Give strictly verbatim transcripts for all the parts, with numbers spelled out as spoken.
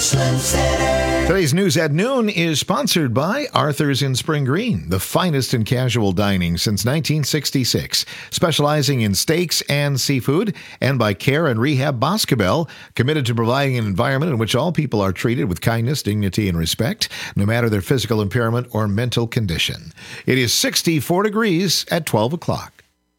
Richland Center. Today's News at Noon is sponsored by Arthur's in Spring Green, the finest in casual dining since nineteen sixty-six, specializing in steaks and seafood, and by Care and Rehab Boscobel, committed to providing an environment in which all people are treated with kindness, dignity, and respect, no matter their physical impairment or mental condition. It is sixty-four degrees at twelve o'clock.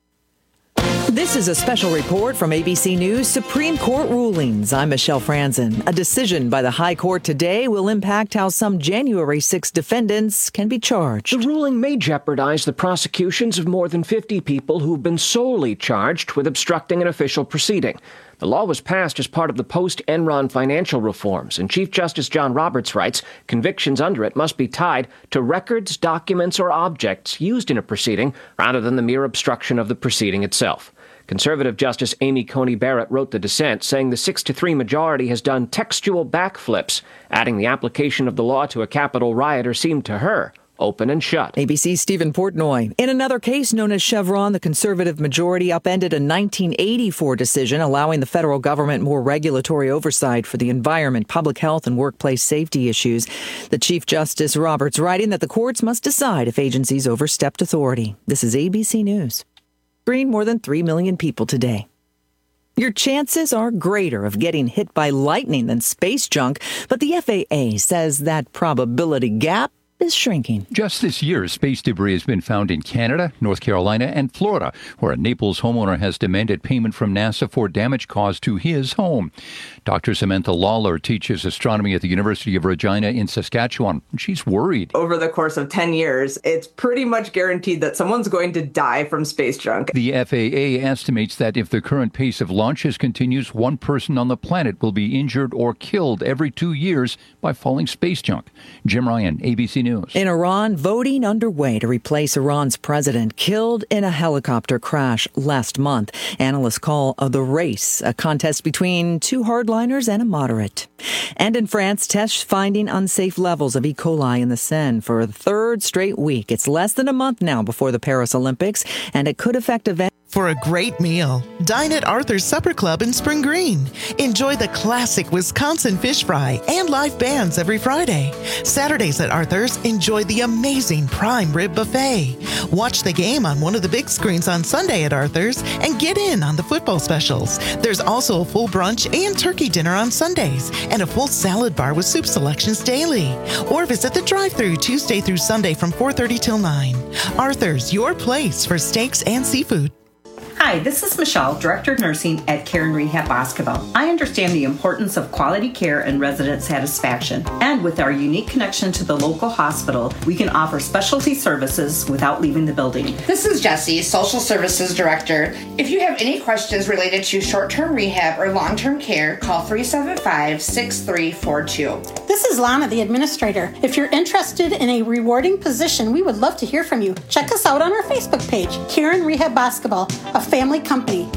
This is a special report from A B C News Supreme Court rulings. I'm Michelle Franzen. A decision by the High Court today will impact how some January sixth defendants can be charged. The ruling may jeopardize the prosecutions of more than fifty people who've been solely charged with obstructing an official proceeding. The law was passed as part of the post-Enron financial reforms, and Chief Justice John Roberts writes convictions under it must be tied to records, documents, or objects used in a proceeding rather than the mere obstruction of the proceeding itself. Conservative Justice Amy Coney Barrett wrote the dissent, saying the six to three majority has done textual backflips, adding the application of the law to a Capitol rioter seemed to her open and shut. A B C's Stephen Portnoy. In another case known as Chevron, the conservative majority upended a nineteen eighty-four decision allowing the federal government more regulatory oversight for the environment, public health, and workplace safety issues. The Chief Justice Roberts writing that the courts must decide if agencies overstepped authority. This is A B C News. Screen more than three million people today. Your chances are greater of getting hit by lightning than space junk, but the F A A says that probability gap is shrinking. Just this year, space debris has been found in Canada, North Carolina, and Florida, where a Naples homeowner has demanded payment from NASA for damage caused to his home. Doctor Samantha Lawler teaches astronomy at the University of Regina in Saskatchewan. She's worried. Over the course of ten years, it's pretty much guaranteed that someone's going to die from space junk. The F A A estimates that if the current pace of launches continues, one person on the planet will be injured or killed every two years by falling space junk. Jim Ryan, A B C News. In Iran, voting underway to replace Iran's president killed in a helicopter crash last month. Analysts call the race a contest between two hardliners and a moderate. And in France, tests finding unsafe levels of E. coli in the Seine for a third straight week. It's less than a month now before the Paris Olympics, and it could affect events. For a great meal, dine at Arthur's Supper Club in Spring Green. Enjoy the classic Wisconsin fish fry and live bands every Friday. Saturdays at Arthur's, enjoy the amazing prime rib buffet. Watch the game on one of the big screens on Sunday at Arthur's and get in on the football specials. There's also a full brunch and turkey dinner on Sundays and a full salad bar with soup selections daily. Or visit the drive-thru Tuesday through Sunday from four thirty till nine. Arthur's, your place for steaks and seafood. Hi, this is Michelle, Director of Nursing at Care and Rehab Boscobel. I understand the importance of quality care and resident satisfaction. And with our unique connection to the local hospital, we can offer specialty services without leaving the building. This is Jessie, Social Services Director. If you have any questions related to short-term rehab or long-term care, call three seven five, six three four two. This is Lana, the Administrator. If you're interested in a rewarding position, we would love to hear from you. Check us out on our Facebook page, Care and Rehab Boscobel, a family company.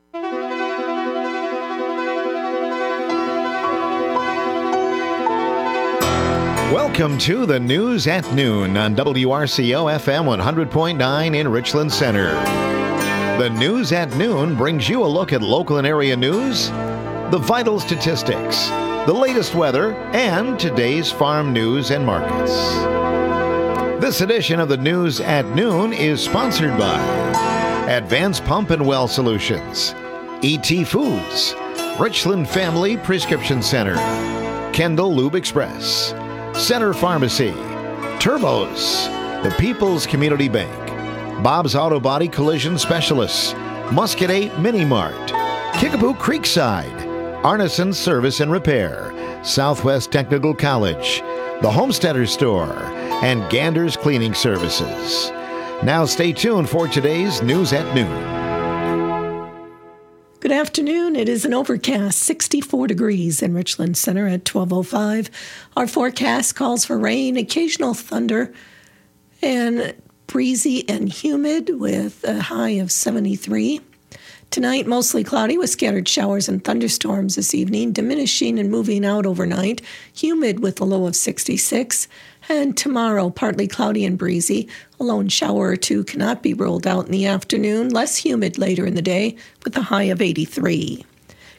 Welcome to the News at Noon on W R C O F M one hundred point nine in Richland Center. The News at Noon brings you a look at local and area news, the vital statistics, the latest weather, and today's farm news and markets. This edition of the News at Noon is sponsored by Advanced Pump and Well Solutions, E T Foods, Richland Family Prescription Center, Kendall Lube Express, Center Pharmacy, Turbos, the People's Community Bank, Bob's Auto Body Collision Specialists, Muscatine Mini Mart, Kickapoo Creekside, Arneson Service and Repair, Southwest Technical College, the Homesteader Store, and Gander's Cleaning Services. Now stay tuned for today's News at Noon. Good afternoon. It is an overcast sixty-four degrees in Richland Center at twelve oh five. Our forecast calls for rain, occasional thunder, and breezy and humid with a high of seventy-three. Tonight, mostly cloudy with scattered showers and thunderstorms this evening, diminishing and moving out overnight, humid with a low of sixty-six. And tomorrow, partly cloudy and breezy. A lone shower or two cannot be ruled out in the afternoon, less humid later in the day with a high of eighty-three.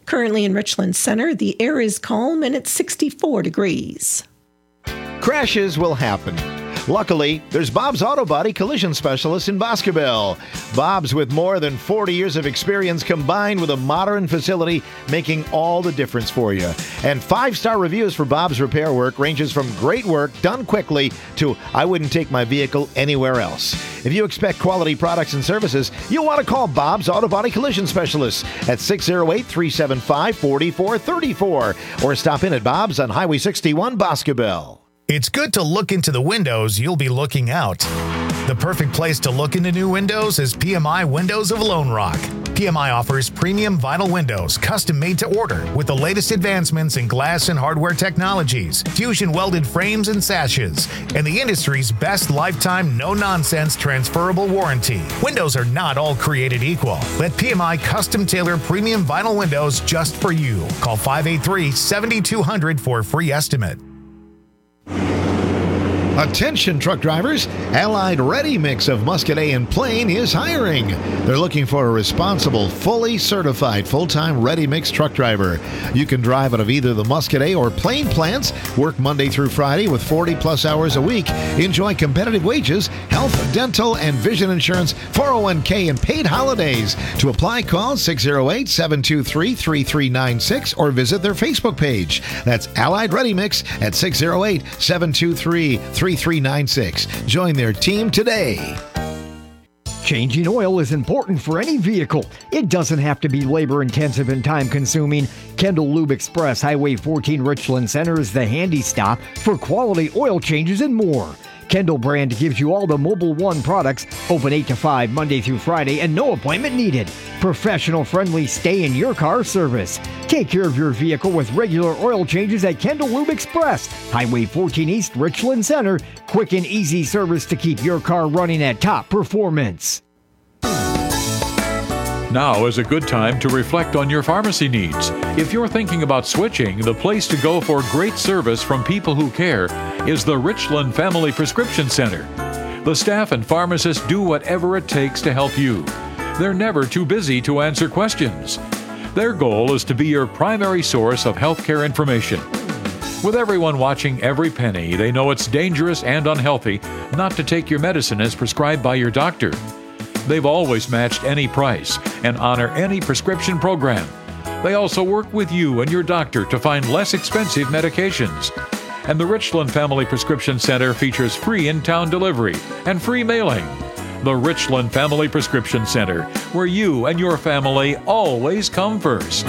Currently in Richland Center, the air is calm and it's sixty-four degrees. Crashes will happen. Luckily, there's Bob's Auto Body Collision Specialist in Boscobel. Bob's, with more than forty years of experience combined with a modern facility, making all the difference for you. And five-star reviews for Bob's repair work ranges from great work done quickly to I wouldn't take my vehicle anywhere else. If you expect quality products and services, you'll want to call Bob's Auto Body Collision Specialist at six oh eight, three seven five, four four three four or stop in at Bob's on Highway sixty-one, Boscobel. It's good to look into the windows you'll be looking out. The perfect place to look into new windows is P M I Windows of Lone Rock. P M I offers premium vinyl windows, custom made to order, with the latest advancements in glass and hardware technologies, fusion welded frames and sashes, and the industry's best lifetime no-nonsense transferable warranty. Windows are not all created equal. Let P M I custom tailor premium vinyl windows just for you. Call five eight three, seven two zero zero for a free estimate. Attention truck drivers, Allied Ready Mix of Muscadet and Plain is hiring. They're looking for a responsible, fully certified, full-time Ready Mix truck driver. You can drive out of either the Muscadet or Plain plants, work Monday through Friday with forty plus hours a week, enjoy competitive wages, health, dental, and vision insurance, four oh one k, and paid holidays. To apply, call six oh eight, seven two three, three three nine six or visit their Facebook page. That's Allied Ready Mix at six oh eight, seven two three, three three nine six. Join their team today. Changing oil is important for any vehicle. It doesn't have to be labor-intensive and time-consuming. Kendall Lube Express, Highway fourteen, Richland Center is the handy stop for quality oil changes and more. Kendall brand gives you all the Mobil one products, open eight to five Monday through Friday, and no appointment needed. Professional-friendly stay-in-your-car service. Take care of your vehicle with regular oil changes at Kendall Lube Express, Highway fourteen East, Richland Center. Quick and easy service to keep your car running at top performance. Now is a good time to reflect on your pharmacy needs. If you're thinking about switching, the place to go for great service from people who care is the Richland Family Prescription Center. The staff and pharmacists do whatever it takes to help you. They're never too busy to answer questions. Their goal is to be your primary source of healthcare information. With everyone watching every penny, they know it's dangerous and unhealthy not to take your medicine as prescribed by your doctor. They've always matched any price and honor any prescription program. They also work with you and your doctor to find less expensive medications. And the Richland Family Prescription Center features free in-town delivery and free mailing. The Richland Family Prescription Center, where you and your family always come first.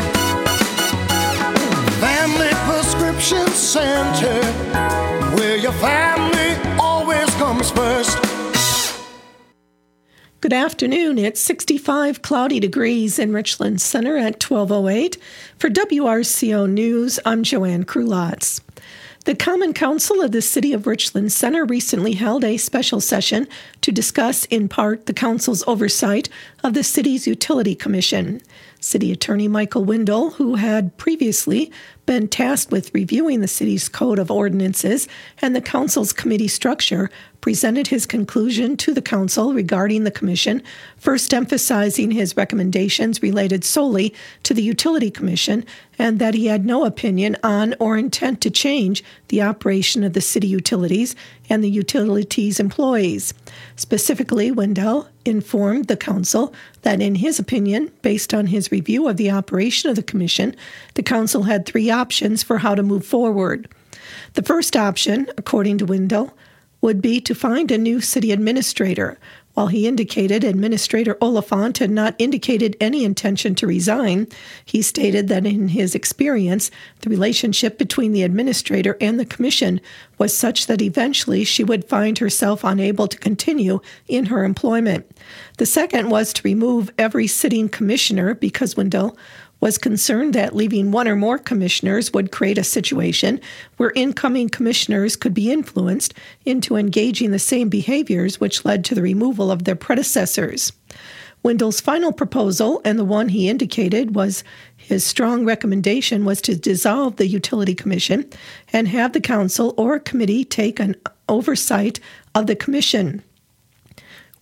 Family Prescription Center, where your family always comes first. Good afternoon. It's sixty-five cloudy degrees in Richland Center at twelve oh eight. For W R C O News, I'm Joanne Krulotz. The Common Council of the City of Richland Center recently held a special session to discuss, in part, the council's oversight of the city's Utility Commission. City Attorney Michael Windle, who had previously been tasked with reviewing the city's code of ordinances and the council's committee structure, presented his conclusion to the council regarding the commission, first emphasizing his recommendations related solely to the Utility Commission and that he had no opinion on or intent to change the operation of the city utilities and the utilities employees. Specifically, Windle informed the council that, in his opinion, based on his review of the operation of the commission, the council had three options for how to move forward. The first option, according to Windle, would be to find a new city administrator. While he indicated Administrator Oliphant had not indicated any intention to resign, he stated that in his experience, the relationship between the administrator and the commission was such that eventually she would find herself unable to continue in her employment. The second was to remove every sitting commissioner because Windle was concerned that leaving one or more commissioners would create a situation where incoming commissioners could be influenced into engaging the same behaviors which led to the removal of their predecessors. Windle's final proposal, and the one he indicated was his strong recommendation, was to dissolve the Utility Commission and have the council or a committee take an oversight of the commission.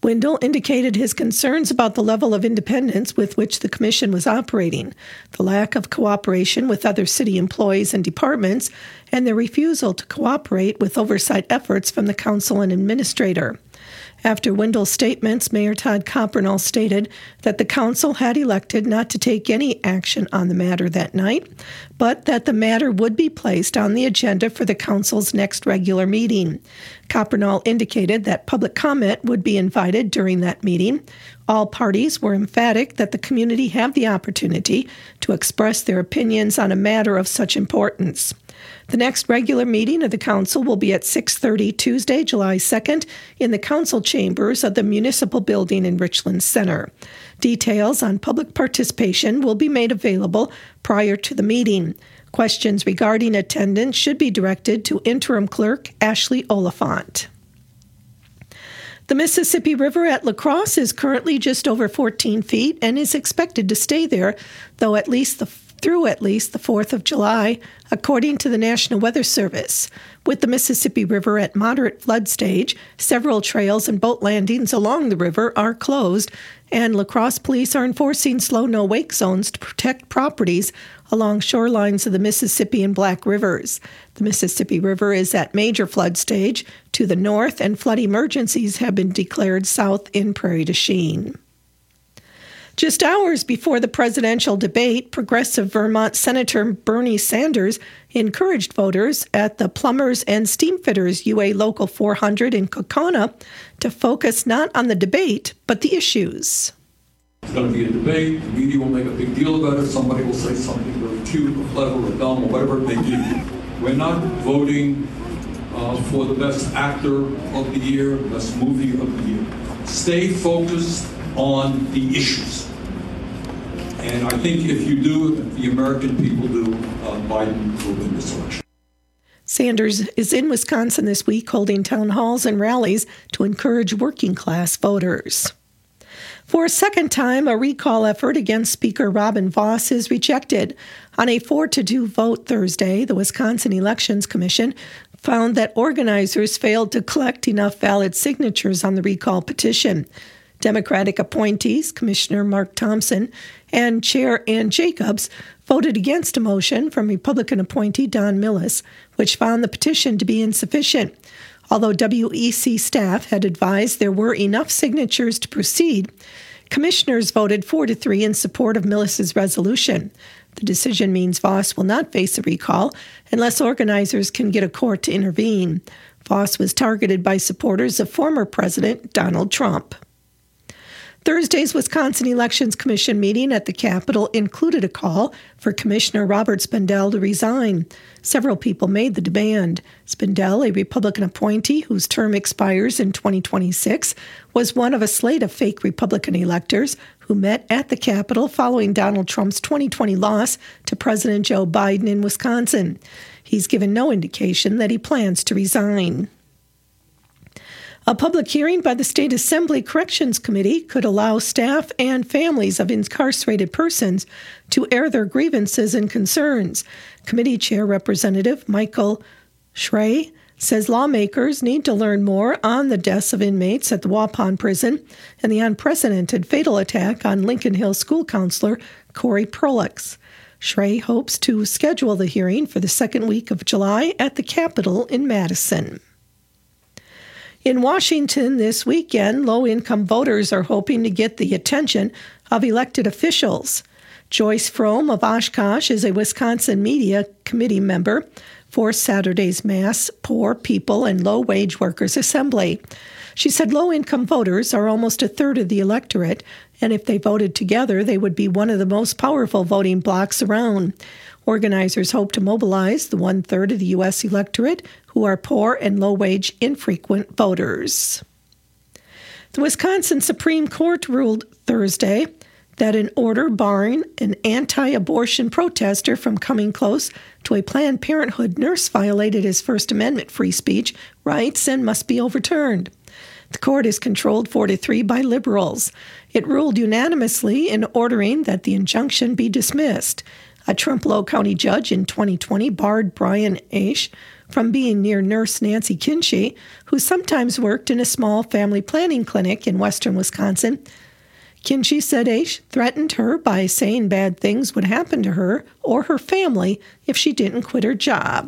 Wendell indicated his concerns about the level of independence with which the commission was operating, the lack of cooperation with other city employees and departments, and their refusal to cooperate with oversight efforts from the council and administrator. After Wendell's statements, Mayor Todd Coppernall stated that the council had elected not to take any action on the matter that night, but that the matter would be placed on the agenda for the council's next regular meeting. Coppernall indicated that public comment would be invited during that meeting. All parties were emphatic that the community have the opportunity to express their opinions on a matter of such importance. The next regular meeting of the council will be at six thirty Tuesday, July second, in the council chambers of the municipal building in Richland Center. Details on public participation will be made available prior to the meeting. Questions regarding attendance should be directed to Interim Clerk Ashley Oliphant. The Mississippi River at La Crosse is currently just over fourteen feet and is expected to stay there, though at least the through at least the fourth of July, according to the National Weather Service. With the Mississippi River at moderate flood stage, several trails and boat landings along the river are closed, and La Crosse police are enforcing slow no-wake zones to protect properties along shorelines of the Mississippi and Black Rivers. The Mississippi River is at major flood stage to the north, and flood emergencies have been declared south in Prairie du Chien. Just hours before the presidential debate, progressive Vermont Senator Bernie Sanders encouraged voters at the Plumbers and Steamfitters U A Local four hundred in Kaukauna to focus not on the debate, but the issues. It's going to be a debate. The media will make a big deal about it. Somebody will say something really cute or clever or dumb or whatever it may be. We're not voting uh, for the best actor of the year, best movie of the year. Stay focused on the issues. And I think if you do, if the American people do, uh, Biden will win this election. Sanders is in Wisconsin this week holding town halls and rallies to encourage working-class voters. For a second time, a recall effort against Speaker Robin Vos is rejected. On a four to two vote Thursday, the Wisconsin Elections Commission found that organizers failed to collect enough valid signatures on the recall petition. Democratic appointees, Commissioner Mark Thompson and Chair Ann Jacobs, voted against a motion from Republican appointee Don Millis, which found the petition to be insufficient. Although W E C staff had advised there were enough signatures to proceed, commissioners voted four to three in support of Millis's resolution. The decision means Vos will not face a recall unless organizers can get a court to intervene. Vos was targeted by supporters of former President Donald Trump. Thursday's Wisconsin Elections Commission meeting at the Capitol included a call for Commissioner Robert Spindell to resign. Several people made the demand. Spindell, a Republican appointee whose term expires in twenty twenty-six, was one of a slate of fake Republican electors who met at the Capitol following Donald Trump's twenty twenty loss to President Joe Biden in Wisconsin. He's given no indication that he plans to resign. A public hearing by the State Assembly Corrections Committee could allow staff and families of incarcerated persons to air their grievances and concerns. Committee Chair Representative Michael Schrey says lawmakers need to learn more on the deaths of inmates at the Waupun prison and the unprecedented fatal attack on Lincoln Hill school counselor Corey Perlix. Schrey hopes to schedule the hearing for the second week of July at the Capitol in Madison. In Washington this weekend, low-income voters are hoping to get the attention of elected officials. Joyce Frome of Oshkosh is a Wisconsin Media Committee member for Saturday's Mass Poor People and Low-Wage Workers Assembly. She said low-income voters are almost a third of the electorate, and if they voted together, they would be one of the most powerful voting blocs around. Organizers hope to mobilize the one-third of the U S electorate who are poor and low-wage infrequent voters. The Wisconsin Supreme Court ruled Thursday that an order barring an anti-abortion protester from coming close to a Planned Parenthood nurse violated his First Amendment free speech rights and must be overturned. The court is controlled four to three by liberals. It ruled unanimously in ordering that the injunction be dismissed. A Trempealeau County judge in twenty twenty barred Brian Aish from being near nurse Nancy Kinsey, who sometimes worked in a small family planning clinic in western Wisconsin. Kinsey said Aish threatened her by saying bad things would happen to her or her family if she didn't quit her job.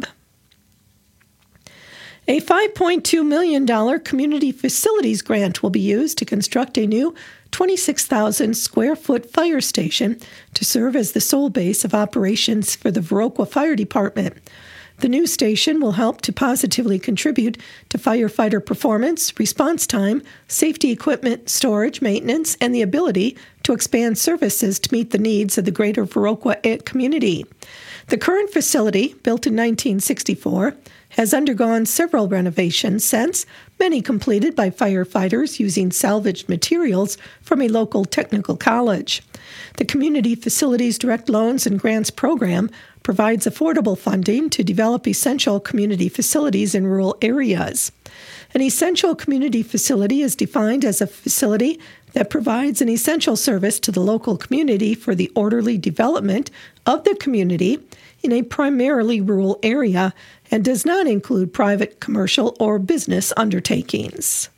A five point two million dollars community facilities grant will be used to construct a new twenty-six thousand square foot fire station to serve as the sole base of operations for the Viroqua Fire Department. The new station will help to positively contribute to firefighter performance, response time, safety equipment, storage, maintenance, and the ability to expand services to meet the needs of the greater Viroqua community. The current facility, built in nineteen sixty-four, has undergone several renovations since, many completed by firefighters using salvaged materials from a local technical college. The Community Facilities Direct Loans and Grants Program provides affordable funding to develop essential community facilities in rural areas. An essential community facility is defined as a facility that provides an essential service to the local community for the orderly development of the community in a primarily rural area and does not include private, commercial, or business undertakings.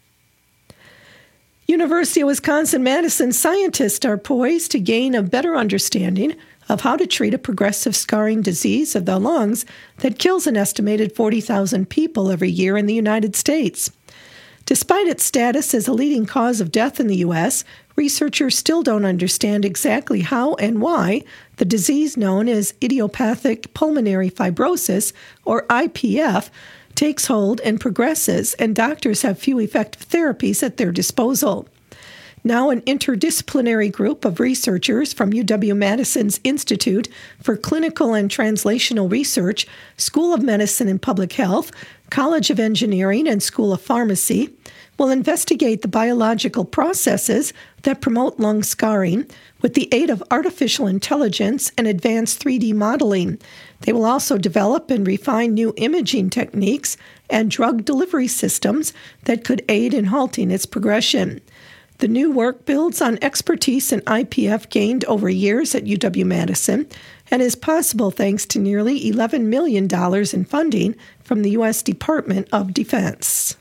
University of Wisconsin-Madison scientists are poised to gain a better understanding of how to treat a progressive scarring disease of the lungs that kills an estimated forty thousand people every year in the United States. Despite its status as a leading cause of death in the U S, researchers still don't understand exactly how and why the disease known as idiopathic pulmonary fibrosis, or I P F, takes hold and progresses, and doctors have few effective therapies at their disposal. Now, an interdisciplinary group of researchers from U W-Madison's Institute for Clinical and Translational Research, School of Medicine and Public Health, College of Engineering, and School of Pharmacy will investigate the biological processes that promote lung scarring with the aid of artificial intelligence and advanced three D modeling. They will also develop and refine new imaging techniques and drug delivery systems that could aid in halting its progression. The new work builds on expertise in I P F gained over years at U W-Madison and is possible thanks to nearly eleven million dollars in funding from the U S Department of Defense.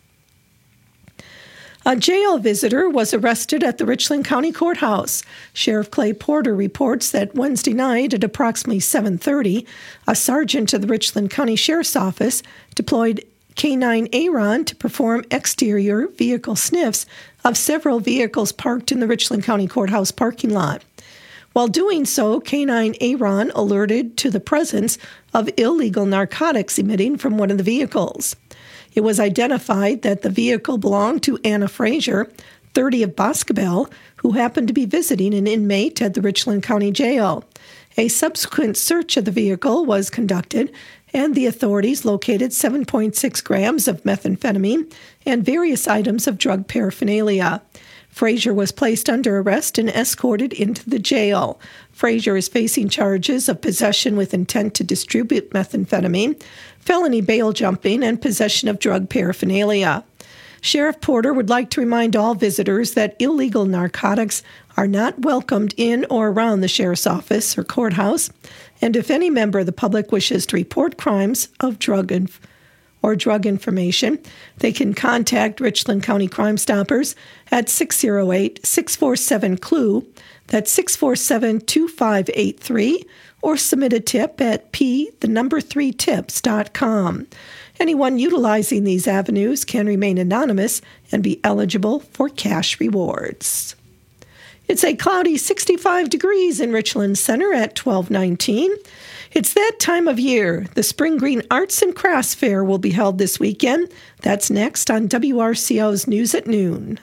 A jail visitor was arrested at the Richland County Courthouse. Sheriff Clay Porter reports that Wednesday night at approximately seven thirty, a sergeant of the Richland County Sheriff's Office deployed K nine Aaron to perform exterior vehicle sniffs of several vehicles parked in the Richland County Courthouse parking lot. While doing so, K nine Aaron alerted to the presence of illegal narcotics emitting from one of the vehicles. It was identified that the vehicle belonged to Anna Frazier, thirty of Boscobel, who happened to be visiting an inmate at the Richland County Jail. A subsequent search of the vehicle was conducted, and the authorities located seven point six grams of methamphetamine and various items of drug paraphernalia. Frazier was placed under arrest and escorted into the jail. Frazier is facing charges of possession with intent to distribute methamphetamine, felony bail jumping, and possession of drug paraphernalia. Sheriff Porter would like to remind all visitors that illegal narcotics are not welcomed in or around the sheriff's office or courthouse, and if any member of the public wishes to report crimes of drug inf- or drug information, they can contact Richland County Crime Stoppers at six oh eight, six four seven, C L U, that's six four seven, two five eight three, or submit a tip at p the number three tips dot com. Anyone utilizing these avenues can remain anonymous and be eligible for cash rewards. It's a cloudy sixty-five degrees in Richland Center at twelve nineteen. It's that time of year. The Spring Green Arts and Crafts Fair will be held this weekend. That's next on W R C O's News at Noon.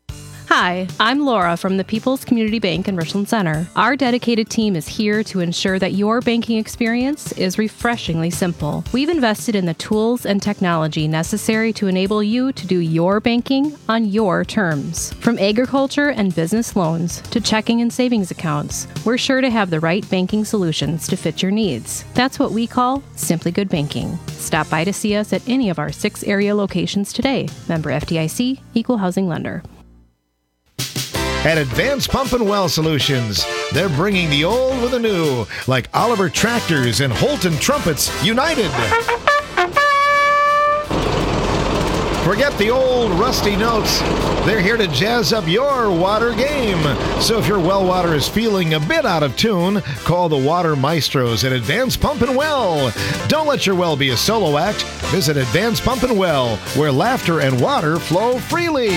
Hi, I'm Laura from the People's Community Bank in Richland Center. Our dedicated team is here to ensure that your banking experience is refreshingly simple. We've invested in the tools and technology necessary to enable you to do your banking on your terms. From agriculture and business loans to checking and savings accounts, we're sure to have the right banking solutions to fit your needs. That's what we call Simply Good Banking. Stop by to see us at any of our six area locations today. Member F D I C, Equal Housing Lender. at Advanced Pump and Well Solutions. They're bringing the old with the new, like Oliver Tractors and Holton Trumpets united. Forget the old rusty notes. They're here to jazz up your water game. So if your well water is feeling a bit out of tune, call the Water Maestros at Advanced Pump and Well. Don't let your well be a solo act. Visit Advanced Pump and Well, where laughter and water flow freely.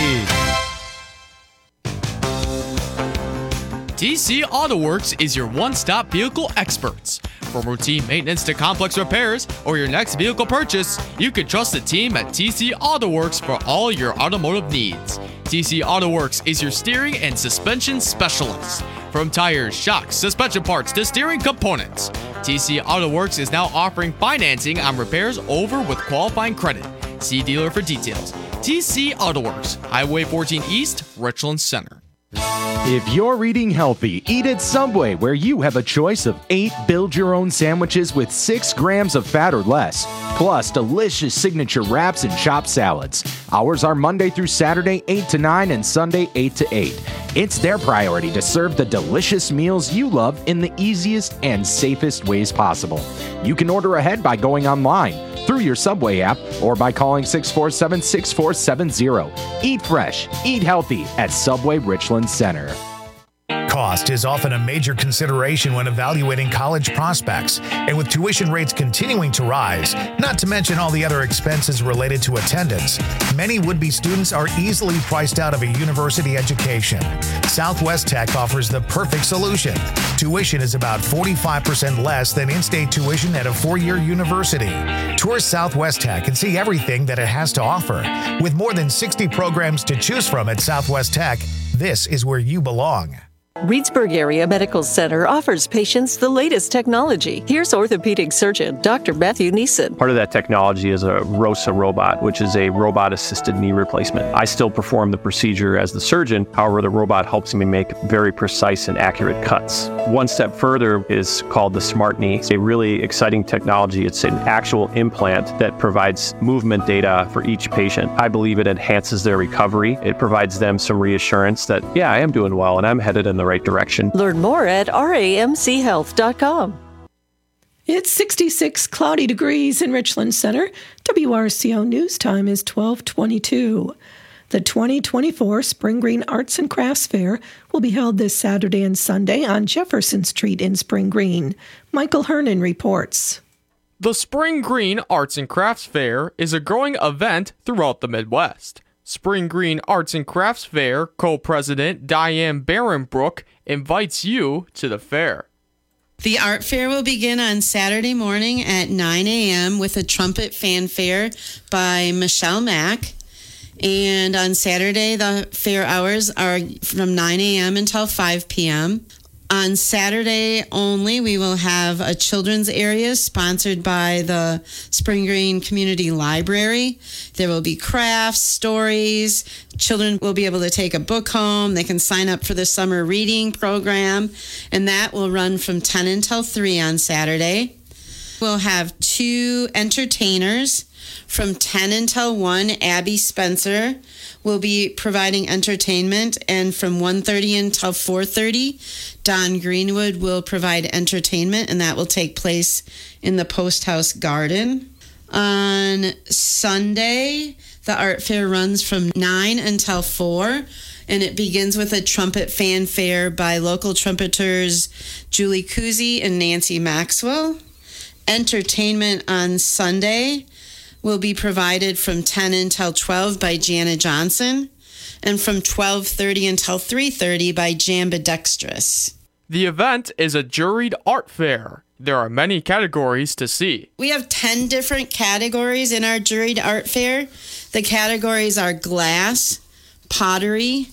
T C Auto Works is your one-stop vehicle experts. From routine maintenance to complex repairs or your next vehicle purchase, you can trust the team at T C Auto Works for all your automotive needs. T C Auto Works is your steering and suspension specialist. From tires, shocks, suspension parts to steering components, T C Auto Works is now offering financing on repairs over with qualifying credit. See dealer for details. T C Auto Works, Highway fourteen East, Richland Center. If you're eating healthy, eat at Subway, where you have a choice of eight build-your-own sandwiches with six grams of fat or less, plus delicious signature wraps and chopped salads. Hours are Monday through Saturday, eight to nine, and Sunday, eight to eight. It's their priority to serve the delicious meals you love in the easiest and safest ways possible. You can order ahead by going online, through your Subway app, or by calling six four seven, six four seven zero. Eat fresh, eat healthy at Subway Richland Center. Cost is often a major consideration when evaluating college prospects, and with tuition rates continuing to rise, not to mention all the other expenses related to attendance, many would-be students are easily priced out of a university education. Southwest Tech offers the perfect solution. Tuition is about forty-five percent less than in-state tuition at a four-year university. Tour Southwest Tech and see everything that it has to offer. With more than sixty programs to choose from at Southwest Tech, this is where you belong. Reedsburg Area Medical Center offers patients the latest technology. Here's orthopedic surgeon Doctor Matthew Neeson. Part of that technology is a ROSA robot, which is a robot-assisted knee replacement. I still perform the procedure as the surgeon. However, the robot helps me make very precise and accurate cuts. One step further is called the Smart Knee. It's a really exciting technology. It's an actual implant that provides movement data for each patient. I believe it enhances their recovery. It provides them some reassurance that, yeah, I am doing well and I'm headed in the right direction. Learn more at R A M C health dot com. It's sixty-six cloudy degrees in Richland Center. W R C O News Time is twelve twenty-two. The twenty twenty-four Spring Green Arts and Crafts Fair will be held this Saturday and Sunday on Jefferson Street in Spring Green. Michael Hernan reports. The Spring Green Arts and Crafts Fair is a growing event throughout the Midwest. Spring Green Arts and Crafts Fair co-president Diane Barenbrook invites you to the fair. The art fair will begin on Saturday morning at nine a.m. with a trumpet fanfare by Michelle Mack. And on Saturday, the fair hours are from nine a.m. until five p.m. On Saturday only, we will have a children's area sponsored by the Spring Green Community Library. There will be crafts, stories. Children will be able to take a book home. They can sign up for the summer reading program, and that will run from ten until three on Saturday. We'll have two entertainers. From ten until one, Abby Spencer will be providing entertainment, and from one thirty until four thirty, Don Greenwood will provide entertainment, and that will take place in the Post House Garden. On Sunday, the art fair runs from nine until four, and it begins with a trumpet fanfare by local trumpeters Julie Kuzi and Nancy Maxwell. Entertainment on Sunday will be provided from ten until twelve by Jana Johnson, and from twelve thirty until three thirty by Jambidextrous. The event is a juried art fair. There are many categories to see. We have ten different categories in our juried art fair. The categories are glass, pottery,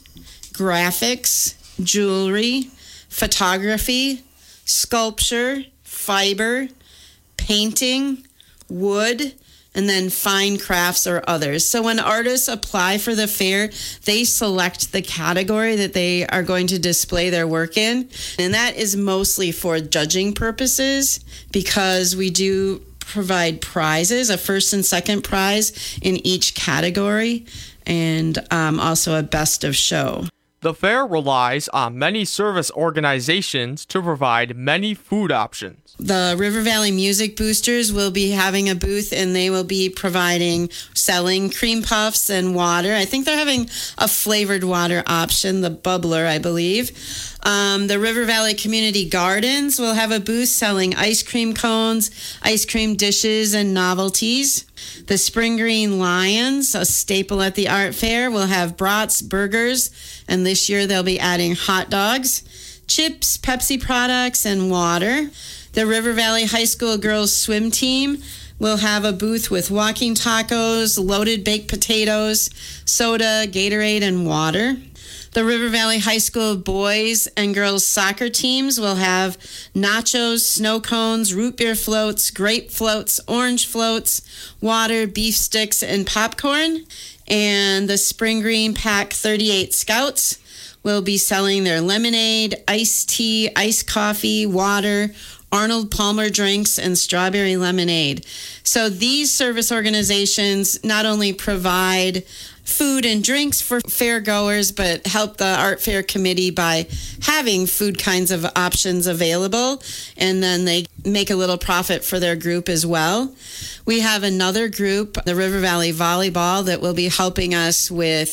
graphics, jewelry, photography, sculpture, fiber, painting, wood, and then fine crafts or others. So when artists apply for the fair, they select the category that they are going to display their work in. And that is mostly for judging purposes, because we do provide prizes, a first and second prize in each category, and um, also a best of show. The fair relies on many service organizations to provide many food options. The River Valley Music Boosters will be having a booth, and they will be providing, selling cream puffs and water. I think they're having a flavored water option, the bubbler, I believe. Um, the River Valley Community Gardens will have a booth selling ice cream cones, ice cream dishes, and novelties. The Spring Green Lions, a staple at the art fair, will have brats, burgers, and this year they'll be adding hot dogs, chips, Pepsi products, and water. The River Valley High School girls swim team will have a booth with walking tacos, loaded baked potatoes, soda, Gatorade, and water. The River Valley High School boys and girls soccer teams will have nachos, snow cones, root beer floats, grape floats, orange floats, water, beef sticks, and popcorn. And the Spring Green Pack thirty-eight Scouts will be selling their lemonade, iced tea, iced coffee, water, Arnold Palmer drinks, and strawberry lemonade. So these service organizations not only provide food and drinks for fair goers, but help the art fair committee by having food kinds of options available, and then they make a little profit for their group as well. We have another group, the River Valley Volleyball, that will be helping us with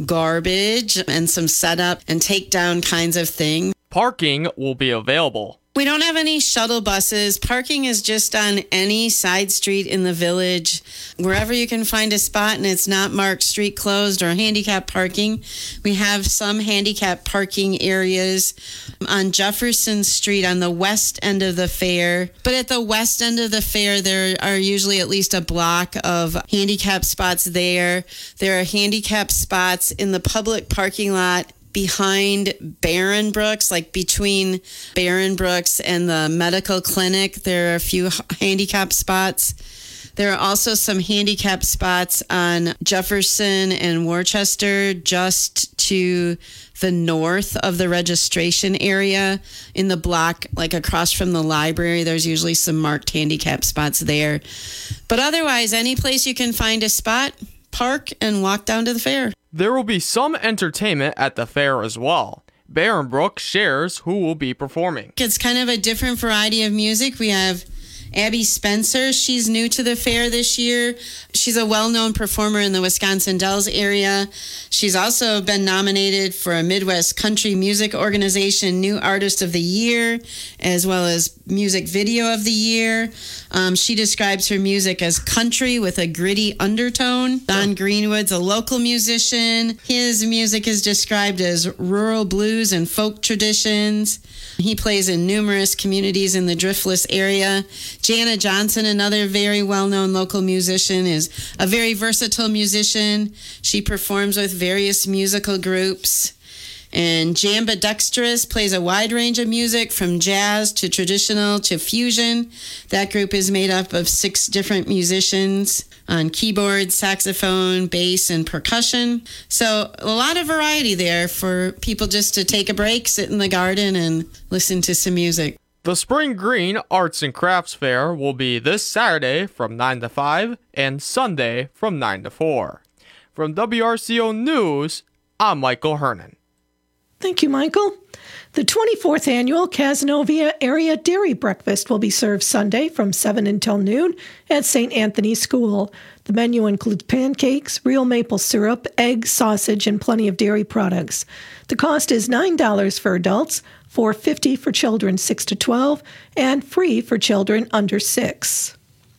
garbage and some setup and takedown kinds of things. Parking will be available. We don't have any shuttle buses. Parking is just on any side street in the village. Wherever you can find a spot and it's not marked street closed or handicap parking. We have some handicap parking areas on Jefferson Street on the west end of the fair. But at the west end of the fair, there are usually at least a block of handicap spots there. There are handicap spots in the public parking lot behind Barron Brooks, like between Barron Brooks and the medical clinic. There are a few handicap spots. There are also some handicap spots on Jefferson and Worcester, just to the north of the registration area in the block, like across from the library. There's usually some marked handicap spots there. But otherwise, any place you can find a spot, park and walk down to the fair. There will be some entertainment at the fair as well. Barron Brook shares who will be performing. It's kind of a different variety of music. We have Abby Spencer. She's new to the fair this year. She's a well-known performer in the Wisconsin Dells area. She's also been nominated for a Midwest Country Music Organization New Artist of the Year, as well as Music Video of the Year. Um, she describes her music as country with a gritty undertone. Don Greenwood's a local musician. His music is described as rural blues and folk traditions. He plays in numerous communities in the Driftless area. Jana Johnson, another very well-known local musician, is a very versatile musician. She performs with various musical groups. And Jamba Dexterous plays a wide range of music from jazz to traditional to fusion. That group is made up of six different musicians on keyboard, saxophone, bass, and percussion. So a lot of variety there for people just to take a break, sit in the garden, and listen to some music. The Spring Green Arts and Crafts Fair will be this Saturday from nine to five and Sunday from nine to four. From W R C O News, I'm Michael Hernan. Thank you, Michael. The twenty-fourth annual Cazenovia Area Dairy Breakfast will be served Sunday from seven until noon at Saint Anthony's School. The menu includes pancakes, real maple syrup, eggs, sausage, and plenty of dairy products. The cost is nine dollars for adults, four dollars and fifty cents for children six to twelve, and free for children under six.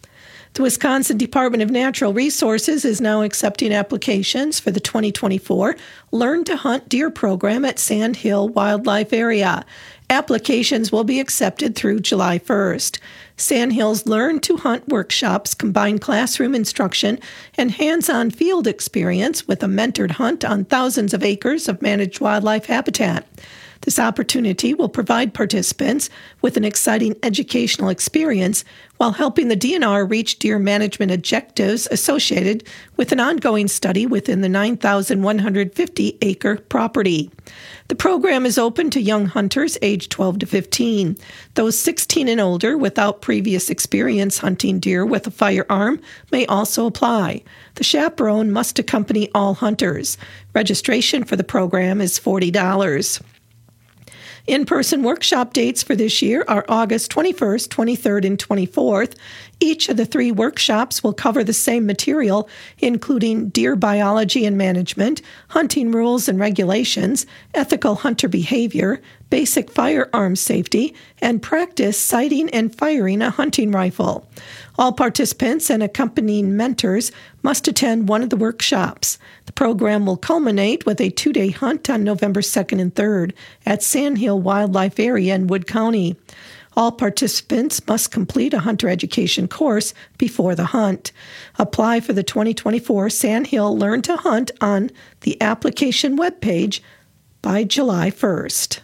The Wisconsin Department of Natural Resources is now accepting applications for the twenty twenty-four Learn to Hunt Deer program at Sand Hill Wildlife Area. Applications will be accepted through July first. Sand Hill's Learn to Hunt workshops combine classroom instruction and hands-on field experience with a mentored hunt on thousands of acres of managed wildlife habitat. This opportunity will provide participants with an exciting educational experience while helping the D N R reach deer management objectives associated with an ongoing study within the nine thousand one hundred fifty acre property. The program is open to young hunters aged twelve to fifteen. Those sixteen and older without previous experience hunting deer with a firearm may also apply. The chaperone must accompany all hunters. Registration for the program is forty dollars. In-person workshop dates for this year are August twenty-first, twenty-third, and twenty-fourth. Each of the three workshops will cover the same material, including deer biology and management, hunting rules and regulations, ethical hunter behavior, basic firearm safety, and practice sighting and firing a hunting rifle. All participants and accompanying mentors must attend one of the workshops. The program will culminate with a two-day hunt on November second and third at Sandhill Wildlife Area in Wood County. All participants must complete a hunter education course before the hunt. Apply for the twenty twenty-four Sandhill Learn to Hunt on the application webpage by July first.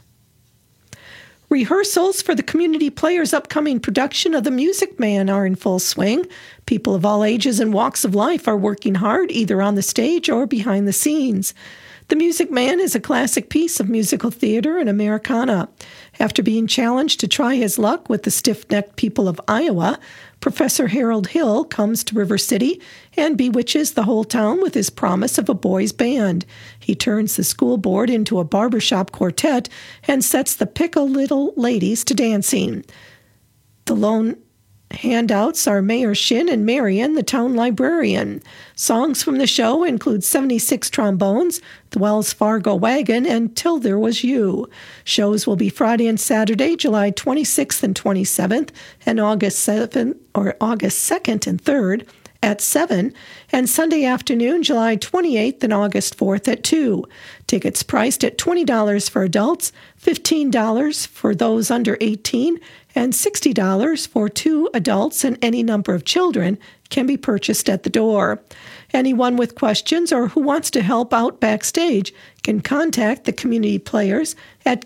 Rehearsals for the Community Players' upcoming production of The Music Man are in full swing. People of all ages and walks of life are working hard either on the stage or behind the scenes. The Music Man is a classic piece of musical theater and Americana. After being challenged to try his luck with the stiff-necked people of Iowa, Professor Harold Hill comes to River City and bewitches the whole town with his promise of a boys' band. He turns the school board into a barbershop quartet and sets the Pickle Little Ladies to dancing. The lone handouts are Mayor Shin and Marion, the town librarian. Songs from the show include seventy-six Trombones, The Wells Fargo Wagon, and Till There Was You. Shows will be Friday and Saturday, July twenty-sixth and twenty-seventh, and August seventh or August second and third at seven, and Sunday afternoon, July twenty-eighth and August fourth at two. Tickets priced at twenty dollars for adults, fifteen dollars for those under eighteen, and sixty dollars for two adults and any number of children can be purchased at the door. Anyone with questions or who wants to help out backstage can contact the Community Players at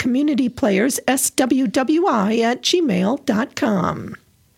communityplayersSWWI at gmail dot com.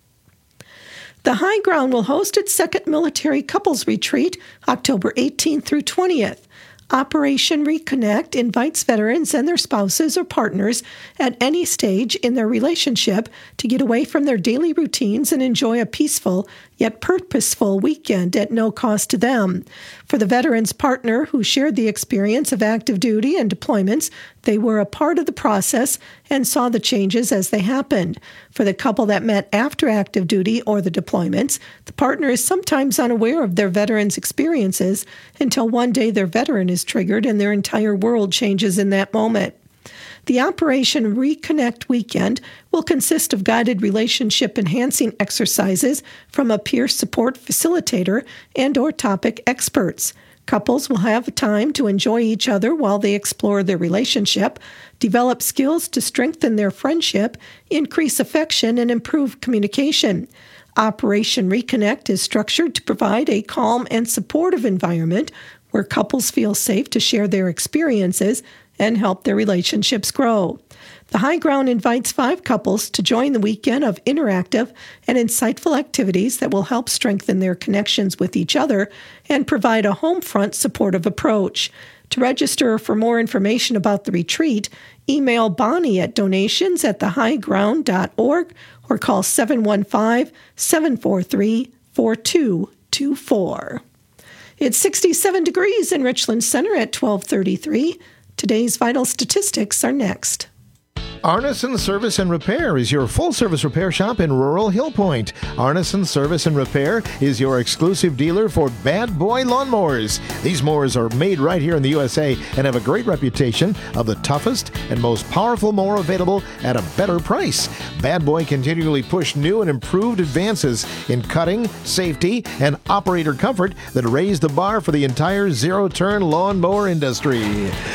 The High Ground will host its second military couples retreat October eighteenth through twentieth. Operation Reconnect invites veterans and their spouses or partners at any stage in their relationship to get away from their daily routines and enjoy a peaceful yet purposeful weekend at no cost to them. For the veteran's partner who shared the experience of active duty and deployments, they were a part of the process and saw the changes as they happened. For the couple that met after active duty or the deployments, the partner is sometimes unaware of their veteran's experiences until one day their veteran is triggered and their entire world changes in that moment. The Operation Reconnect weekend will consist of guided relationship-enhancing exercises from a peer support facilitator and or topic experts. Couples will have time to enjoy each other while they explore their relationship, develop skills to strengthen their friendship, increase affection, and improve communication. Operation Reconnect is structured to provide a calm and supportive environment where couples feel safe to share their experiences and help their relationships grow. The High Ground invites five couples to join the weekend of interactive and insightful activities that will help strengthen their connections with each other and provide a home front supportive approach. To register for more information about the retreat, email Bonnie at donations at the high ground dot org or call seven one five, seven four three, four two two four. It's sixty-seven degrees in Richland Center at twelve thirty-three. Today's vital statistics are next. Arneson Service and Repair is your full-service repair shop in rural Hill Point. Arneson Service and Repair is your exclusive dealer for Bad Boy lawnmowers. These mowers are made right here in the U S A and have a great reputation of the toughest and most powerful mower available at a better price. Bad Boy continually push new and improved advances in cutting, safety, and operator comfort that raise the bar for the entire zero-turn lawnmower industry.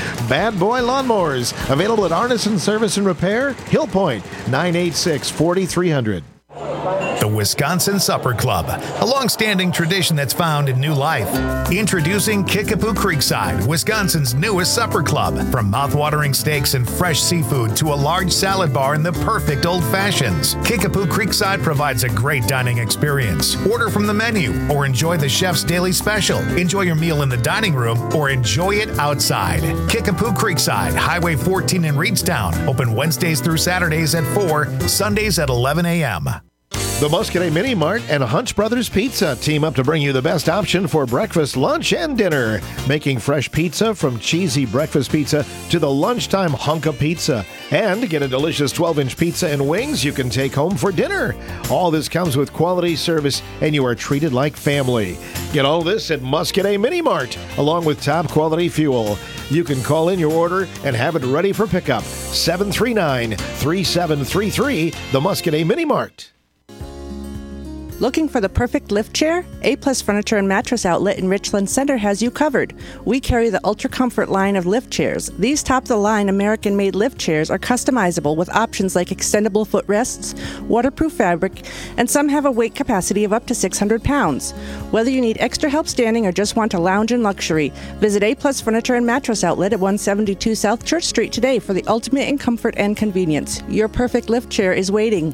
Bad Boy lawnmowers, available at Arneson Service and Repair, Hill Point, nine eight six, four three zero zero. The the Wisconsin Supper Club, a long-standing tradition that's found in new life. Introducing Kickapoo Creekside, Wisconsin's newest supper club. From mouth-watering steaks and fresh seafood to a large salad bar and the perfect old fashions, Kickapoo Creekside provides a great dining experience. Order from the menu or enjoy the chef's daily special. Enjoy your meal in the dining room or enjoy it outside. Kickapoo Creekside, Highway fourteen in Reedstown. Open Wednesdays through Saturdays at four, Sundays at eleven a.m. The Muscadet Mini Mart and Hunt's Brothers Pizza team up to bring you the best option for breakfast, lunch, and dinner. Making fresh pizza from cheesy breakfast pizza to the lunchtime hunk of pizza. And get a delicious twelve-inch pizza and wings you can take home for dinner. All this comes with quality service, and you are treated like family. Get all this at Muscadet Mini Mart, along with top-quality fuel. You can call in your order and have it ready for pickup. seven three nine, three seven three three, the Muscadet Mini Mart. Looking for the perfect lift chair? A-Plus Furniture and Mattress Outlet in Richland Center has you covered. We carry the Ultra Comfort line of lift chairs. These top-of-the-line American-made lift chairs are customizable with options like extendable footrests, waterproof fabric, and some have a weight capacity of up to six hundred pounds. Whether you need extra help standing or just want to lounge in luxury, visit A-Plus Furniture and Mattress Outlet at one seventy-two South Church Street today for the ultimate in comfort and convenience. Your perfect lift chair is waiting.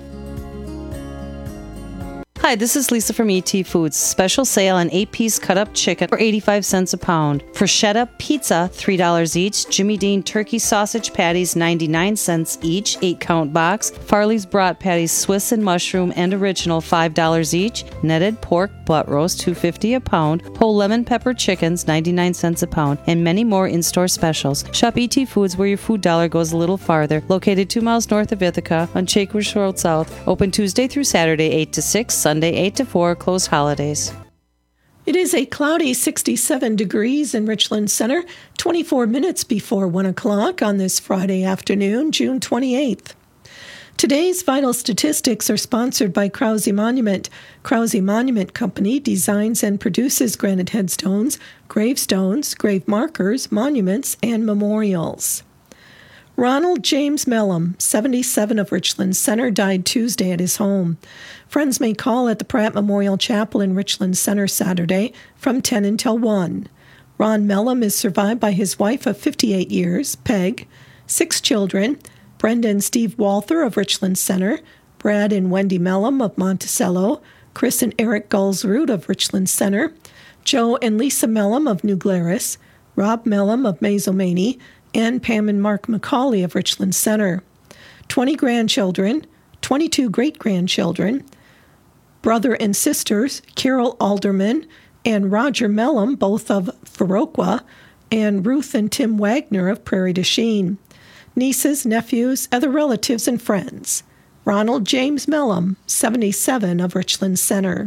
Hi, this is Lisa from E T Foods. Special sale on eight-piece cut-up chicken for eighty-five cents a pound. Freschetta pizza, three dollars each. Jimmy Dean turkey sausage patties, ninety-nine cents each, eight-count box. Farley's brat patties, Swiss and mushroom and original, five dollars each. Netted pork butt roast, two dollars and fifty cents a pound. Whole lemon pepper chickens, ninety-nine cents a pound. And many more in-store specials. Shop E T Foods where your food dollar goes a little farther. Located two miles north of Ithaca on Chakwish Road South. Open Tuesday through Saturday, eight to six. Sunday, eight to four, closed holidays. It is a cloudy sixty-seven degrees in Richland Center, twenty-four minutes before one o'clock on this Friday afternoon, June twenty-eighth. Today's vital statistics are sponsored by Krause Monument. Krause Monument Company designs and produces granite headstones, gravestones, grave markers, monuments, and memorials. Ronald James Mellum, seventy-seven, of Richland Center, died Tuesday at his home. Friends may call at the Pratt Memorial Chapel in Richland Center Saturday from ten until one. Ron Mellum is survived by his wife of fifty-eight years, Peg, six children, Brenda and Steve Walther of Richland Center, Brad and Wendy Mellum of Monticello, Chris and Eric Gulsrud of Richland Center, Joe and Lisa Mellum of New Glarus, Rob Mellum of Mazomanie, and Pam and Mark McCauley of Richland Center. twenty grandchildren, twenty-two great-grandchildren, brother and sisters, Carol Alderman and Roger Mellum, both of Viroqua, and Ruth and Tim Wagner of Prairie du Chien. Nieces, nephews, other relatives, and friends. Ronald James Mellum, seventy-seven, of Richland Center.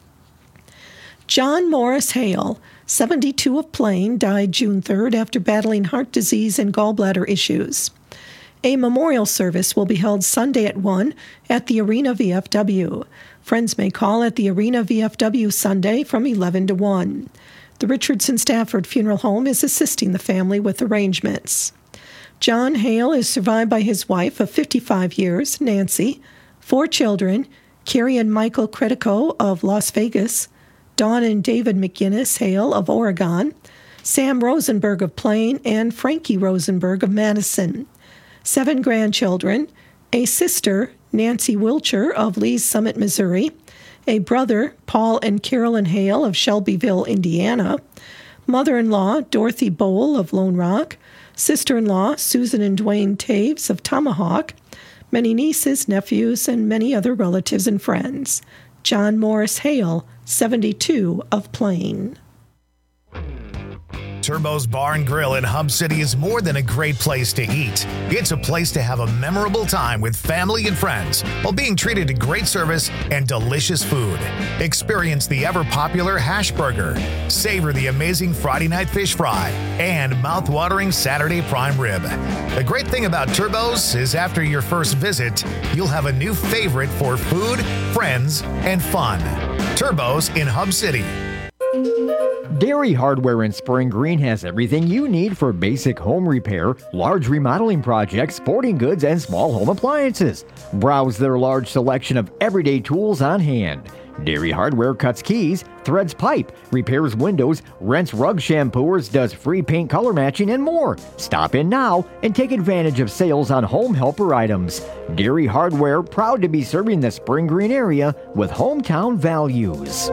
John Morris Hale, seventy-two, of Plain, died June third after battling heart disease and gallbladder issues. A memorial service will be held Sunday at one at the Arena V F W. Friends may call at the Arena V F W Sunday from eleven to one. The Richardson Stafford Funeral Home is assisting the family with arrangements. John Hale is survived by his wife of fifty-five years, Nancy, four children, Carrie and Michael Credico of Las Vegas, Dawn and David McGinnis Hale of Oregon, Sam Rosenberg of Plain, and Frankie Rosenberg of Madison. Seven grandchildren, a sister, Nancy Wilcher of Lee's Summit, Missouri, a brother, Paul and Carolyn Hale of Shelbyville, Indiana, mother-in-law, Dorothy Bowl of Lone Rock, sister-in-law, Susan and Dwayne Taves of Tomahawk, many nieces, nephews, and many other relatives and friends. John Morris Hale, seventy-two, of Plain. Turbo's Bar and Grill in Hub City is more than a great place to eat. It's a place to have a memorable time with family and friends while being treated to great service and delicious food. Experience the ever-popular hash burger, savor the amazing Friday night fish fry, and mouth-watering Saturday prime rib. The great thing about Turbo's is after your first visit, you'll have a new favorite for food, friends, and fun. Turbo's in Hub City. Dairy Hardware in Spring Green has everything you need for basic home repair, large remodeling projects, sporting goods, and small home appliances. Browse their large selection of everyday tools on hand. Dairy Hardware cuts keys, threads pipe, repairs windows, rents rug shampooers, does free paint color matching, and more. Stop in now and take advantage of sales on home helper items. Dairy Hardware, proud to be serving the Spring Green area with hometown values.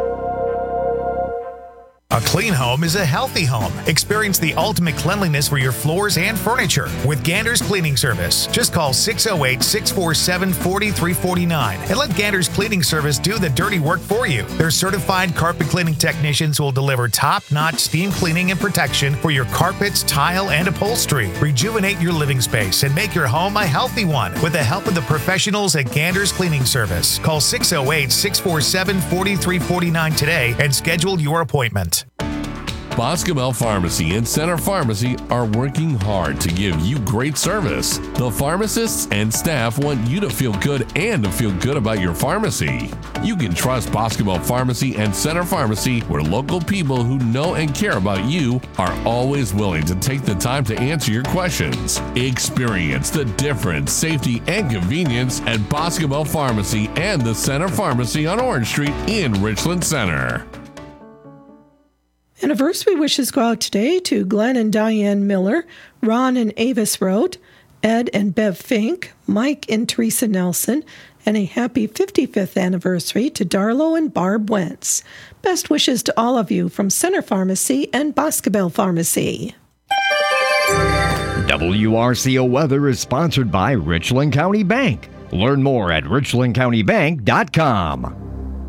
A clean home is a healthy home. Experience the ultimate cleanliness for your floors and furniture with Gander's Cleaning Service. Just call six oh eight, six four seven, four three four nine and let Gander's Cleaning Service do the dirty work for you. Their certified carpet cleaning technicians will deliver top-notch steam cleaning and protection for your carpets, tile, and upholstery. Rejuvenate your living space and make your home a healthy one with the help of the professionals at Gander's Cleaning Service. Call six oh eight, six four seven, four three four nine today and schedule your appointment. Boscobel Pharmacy and Center Pharmacy are working hard to give you great service. The pharmacists and staff want you to feel good and to feel good about your pharmacy. You can trust Boscobel Pharmacy and Center Pharmacy, where local people who know and care about you are always willing to take the time to answer your questions. Experience the difference, safety, and convenience at Boscobel Pharmacy and the Center Pharmacy on Orange Street in Richland Center. Anniversary wishes go out today to Glenn and Diane Miller, Ron and Avis Road, Ed and Bev Fink, Mike and Teresa Nelson, and a happy fifty-fifth anniversary to Darlo and Barb Wentz. Best wishes to all of you from Center Pharmacy and Boscobel Pharmacy. W R C O Weather is sponsored by Richland County Bank. Learn more at richland county bank dot com.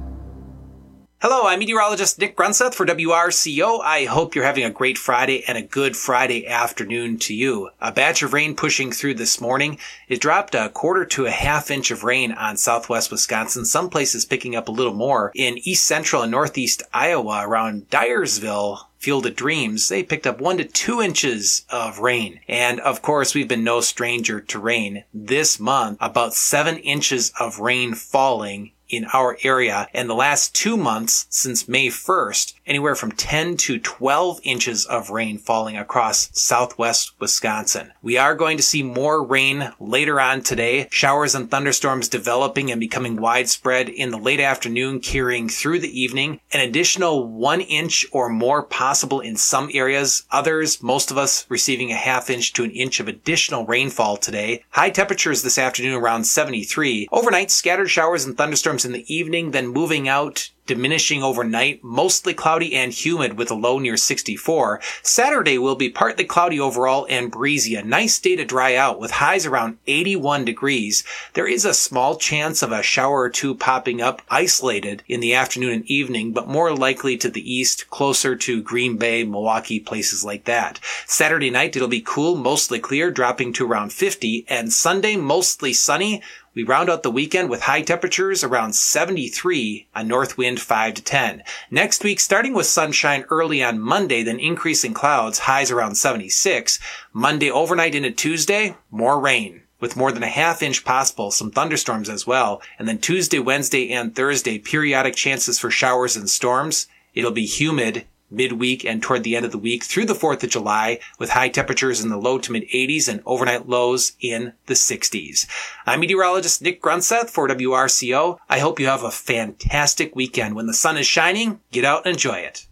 Hello, I'm meteorologist Nick Grunseth for W R C O. I hope you're having a great Friday and a good Friday afternoon to you. A batch of rain pushing through this morning. It dropped a quarter to a half inch of rain on southwest Wisconsin. Some places picking up a little more. In east central and northeast Iowa around Dyersville, Field of Dreams, they picked up one to two inches of rain. And of course, we've been no stranger to rain. This month, about seven inches of rain falling in our area, and the last two months since May first, anywhere from ten to twelve inches of rain falling across southwest Wisconsin. We are going to see more rain later on today. Showers and thunderstorms developing and becoming widespread in the late afternoon, carrying through the evening. An additional one inch or more possible in some areas. Others, most of us, receiving a half inch to an inch of additional rainfall today. High temperatures this afternoon around seventy-three. Overnight, scattered showers and thunderstorms in the evening, then moving out, diminishing overnight, mostly cloudy and humid with a low near sixty-four. Saturday will be partly cloudy overall and breezy. A nice day to dry out with highs around eighty-one degrees. There is a small chance of a shower or two popping up isolated in the afternoon and evening, but more likely to the east, closer to Green Bay, Milwaukee, places like that. Saturday night it'll be cool, mostly clear, dropping to around fifty, and Sunday mostly sunny. We round out the weekend with high temperatures around seventy-three, a north wind five to ten. Next week, starting with sunshine early on Monday, then increasing clouds, highs around seventy-six. Monday overnight into Tuesday, more rain, with more than a half inch possible, some thunderstorms as well. And then Tuesday, Wednesday, and Thursday, periodic chances for showers and storms. It'll be humid midweek and toward the end of the week through the fourth of July, with high temperatures in the low to mid eighties and overnight lows in the sixties. I'm meteorologist Nick Grunseth for W R C O. I hope you have a fantastic weekend. When the sun is shining, get out and enjoy it.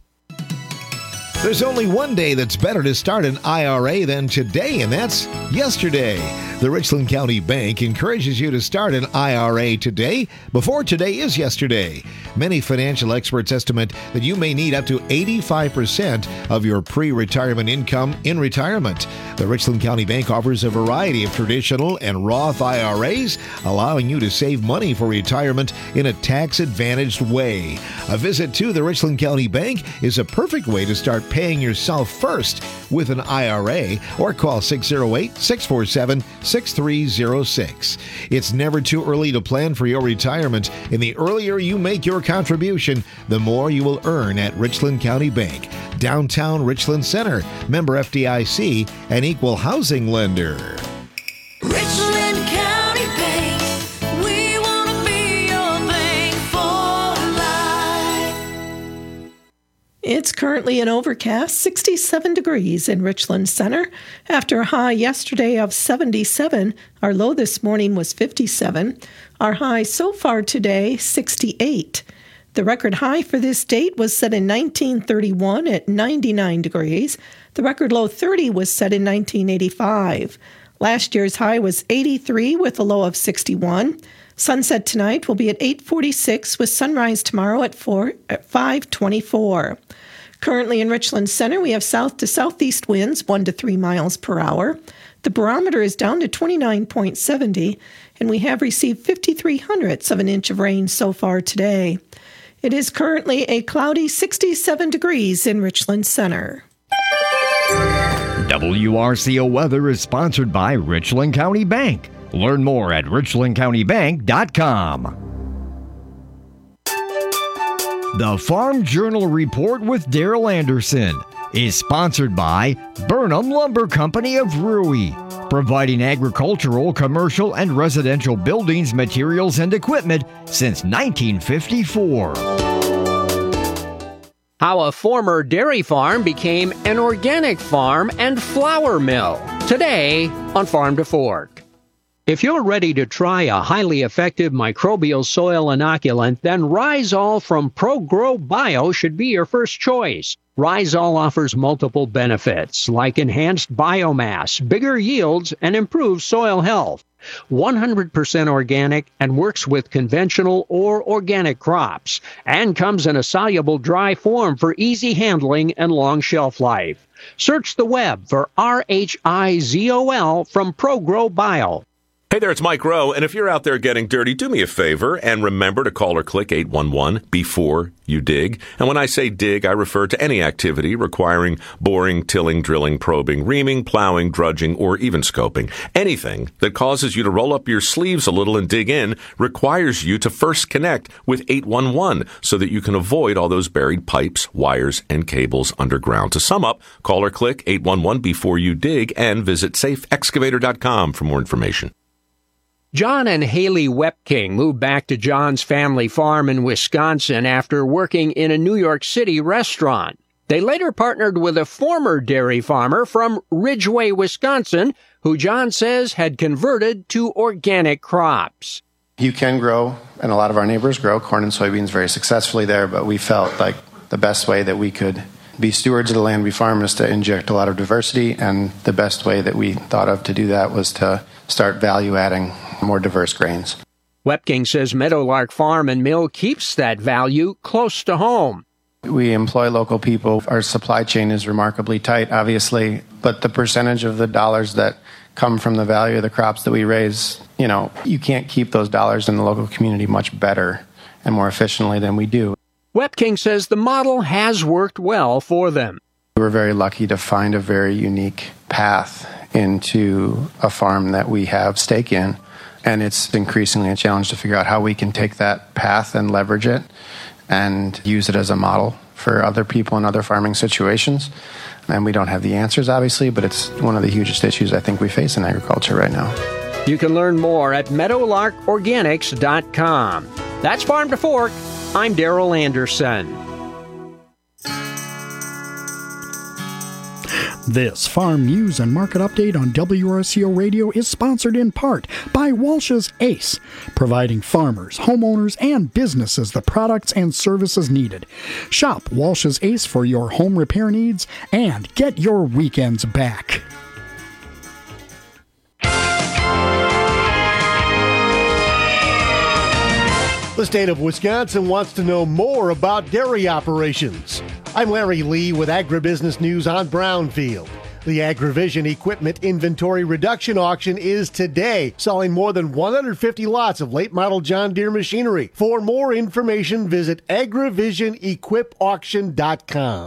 There's only one day that's better to start an I R A than today, and that's yesterday. The Richland County Bank encourages you to start an I R A today before today is yesterday. Many financial experts estimate that you may need up to eighty-five percent of your pre-retirement income in retirement. The Richland County Bank offers a variety of traditional and Roth I R As, allowing you to save money for retirement in a tax-advantaged way. A visit to the Richland County Bank is a perfect way to start paying yourself first with an I R A, or call six oh eight, six four seven, six three oh six. It's never too early to plan for your retirement, and the earlier you make your contribution, the more you will earn at Richland County Bank, downtown Richland Center, member F D I C, an equal housing lender. Richland County Bank, we want to be your bank for life. It's currently an overcast, sixty-seven degrees in Richland Center. After a high yesterday of seventy-seven, our low this morning was fifty-seven. Our high so far today, sixty-eight. The record high for this date was set in nineteen thirty-one at ninety-nine degrees. The record low thirty was set in nineteen eighty-five. Last year's high was eighty-three with a low of sixty-one. Sunset tonight will be at eight forty-six with sunrise tomorrow at, four, at five twenty-four. Currently in Richland Center, we have south to southeast winds one to three miles per hour. The barometer is down to twenty-nine point seven zero, and we have received fifty-three hundredths of an inch of rain so far today. It is currently a cloudy sixty-seven degrees in Richland Center. W R C O weather is sponsored by Richland County Bank. Learn more at richland county bank dot com. The Farm Journal Report with Daryl Anderson is sponsored by Burnham Lumber Company of Rui, providing agricultural, commercial, and residential buildings, materials, and equipment since nineteen fifty-four. How a former dairy farm became an organic farm and flour mill. Today on Farm to Fork. If you're ready to try a highly effective microbial soil inoculant, then Rhizol from ProGrow Bio should be your first choice. Rhizol offers multiple benefits, like enhanced biomass, bigger yields, and improved soil health. one hundred percent organic and works with conventional or organic crops, and comes in a soluble dry form for easy handling and long shelf life. Search the web for R H I Z O L from ProGrow Bio. Hey there, it's Mike Rowe, and if you're out there getting dirty, do me a favor and remember to call or click eight one one before you dig. And when I say dig, I refer to any activity requiring boring, tilling, drilling, probing, reaming, plowing, drudging, or even scoping. Anything that causes you to roll up your sleeves a little and dig in requires you to first connect with eight one one so that you can avoid all those buried pipes, wires, and cables underground. To sum up, call or click eight one one before you dig and visit safe excavator dot com for more information. John and Haley Wepking moved back to John's family farm in Wisconsin after working in a New York City restaurant. They later partnered with a former dairy farmer from Ridgeway, Wisconsin, who John says had converted to organic crops. You can grow, and a lot of our neighbors grow, corn and soybeans very successfully there, but we felt like the best way that we could be stewards of the land we farm is to inject a lot of diversity, and the best way that we thought of to do that was to start value adding more diverse grains. Wepking says Meadowlark Farm and Mill keeps that value close to home. We employ local people. Our supply chain is remarkably tight, obviously, but the percentage of the dollars that come from the value of the crops that we raise, you know, you can't keep those dollars in the local community much better and more efficiently than we do. Wepking says the model has worked well for them. We're very lucky to find a very unique path into a farm that we have stake in, and it's increasingly a challenge to figure out how we can take that path and leverage it and use it as a model for other people in other farming situations. And we don't have the answers, obviously, but it's one of the hugest issues I think we face in agriculture right now. You can learn more at meadowlark organics dot com. That's Farm to Fork. I'm Daryl Anderson. This farm news and market update on W R C O Radio is sponsored in part by Walsh's Ace, providing farmers, homeowners, and businesses the products and services needed. Shop Walsh's Ace for your home repair needs and get your weekends back. The state of Wisconsin wants to know more about dairy operations. I'm Larry Lee with Agribusiness News on Brownfield. The AgriVision Equipment Inventory Reduction Auction is today, selling more than one hundred fifty lots of late-model John Deere machinery. For more information, visit agri vision equip auction dot com.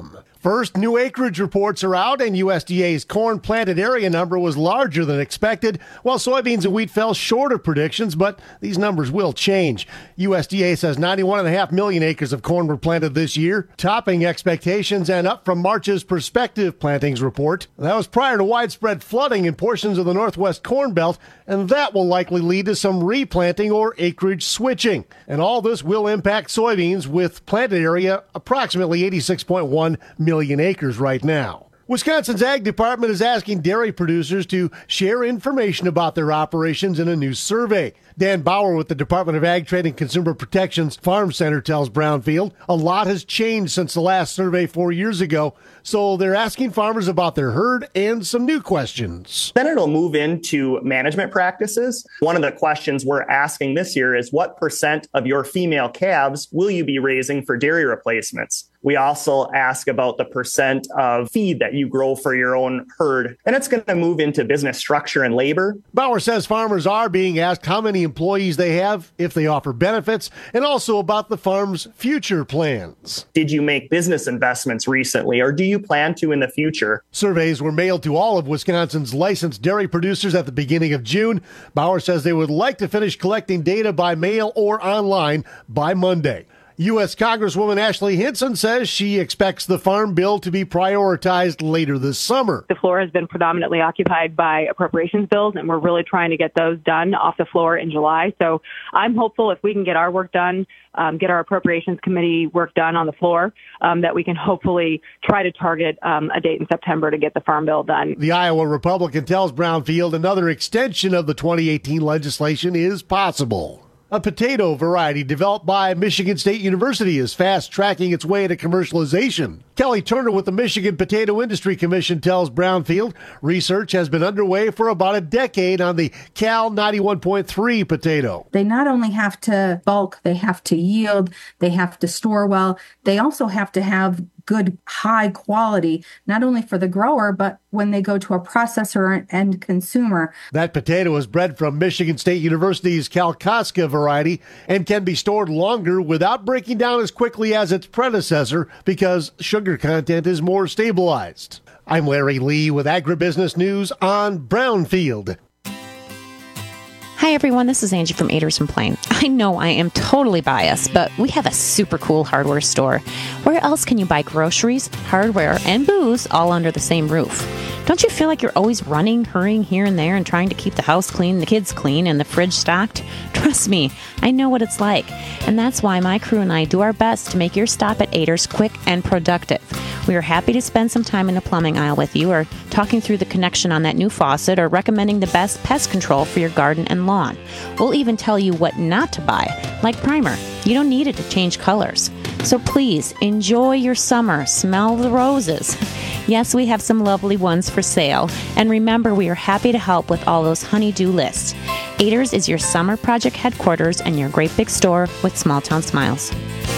first, new acreage reports are out, and U S D A's corn planted area number was larger than expected, while soybeans and wheat fell short of predictions, but these numbers will change. U S D A says ninety-one point five million acres of corn were planted this year, topping expectations and up from March's prospective plantings report. That was prior to widespread flooding in portions of the Northwest Corn Belt, and that will likely lead to some replanting or acreage switching. And all this will impact soybeans, with planted area approximately eighty-six point one million acres right now. Wisconsin's Ag Department is asking dairy producers to share information about their operations in a new survey. Dan Bauer with the Department of Ag Trade and Consumer Protection's Farm Center tells Brownfield a lot has changed since the last survey four years ago, so they're asking farmers about their herd and some new questions. Then it'll move into management practices. One of the questions we're asking this year is what percent of your female calves will you be raising for dairy replacements? We also ask about the percent of feed that you grow for your own herd, and it's going to move into business structure and labor. Bauer says farmers are being asked how many employees they have, if they offer benefits, and also about the farm's future plans. Did you make business investments recently, or do you plan to in the future? Surveys were mailed to all of Wisconsin's licensed dairy producers at the beginning of June. Bauer says they would like to finish collecting data by mail or online by Monday. U S Congresswoman Ashley Hinson says she expects the Farm Bill to be prioritized later this summer. The floor has been predominantly occupied by appropriations bills, and we're really trying to get those done off the floor in July. So I'm hopeful if we can get our work done, um, get our Appropriations Committee work done on the floor, um, that we can hopefully try to target um, a date in September to get the Farm Bill done. The Iowa Republican tells Brownfield another extension of the twenty eighteen legislation is possible. A potato variety developed by Michigan State University is fast-tracking its way to commercialization. Kelly Turner with the Michigan Potato Industry Commission tells Brownfield research has been underway for about a decade on the Cal ninety-one point three potato. They not only have to bulk, they have to yield, they have to store well, they also have to have good, high quality, not only for the grower, but when they go to a processor and consumer. That potato is bred from Michigan State University's Kalkaska variety and can be stored longer without breaking down as quickly as its predecessor because sugar content is more stabilized. I'm Larry Lee with Agribusiness News on Brownfield. Hi everyone, this is Angie from Aders and Plain. I know I am totally biased, but we have a super cool hardware store. Where else can you buy groceries, hardware, and booze all under the same roof? Don't you feel like you're always running, hurrying here and there and trying to keep the house clean, the kids clean, and the fridge stocked? Trust me, I know what it's like. And that's why my crew and I do our best to make your stop at Aders quick and productive. We are happy to spend some time in the plumbing aisle with you, or talking through the connection on that new faucet, or recommending the best pest control for your garden and lawn. We'll even tell you what not to buy, like primer. You don't need it to change colors. So please, enjoy your summer. Smell the roses. Yes, we have some lovely ones for sale. And remember, we are happy to help with all those honey-do lists. Aders is your summer project headquarters and your great big store with small town smiles.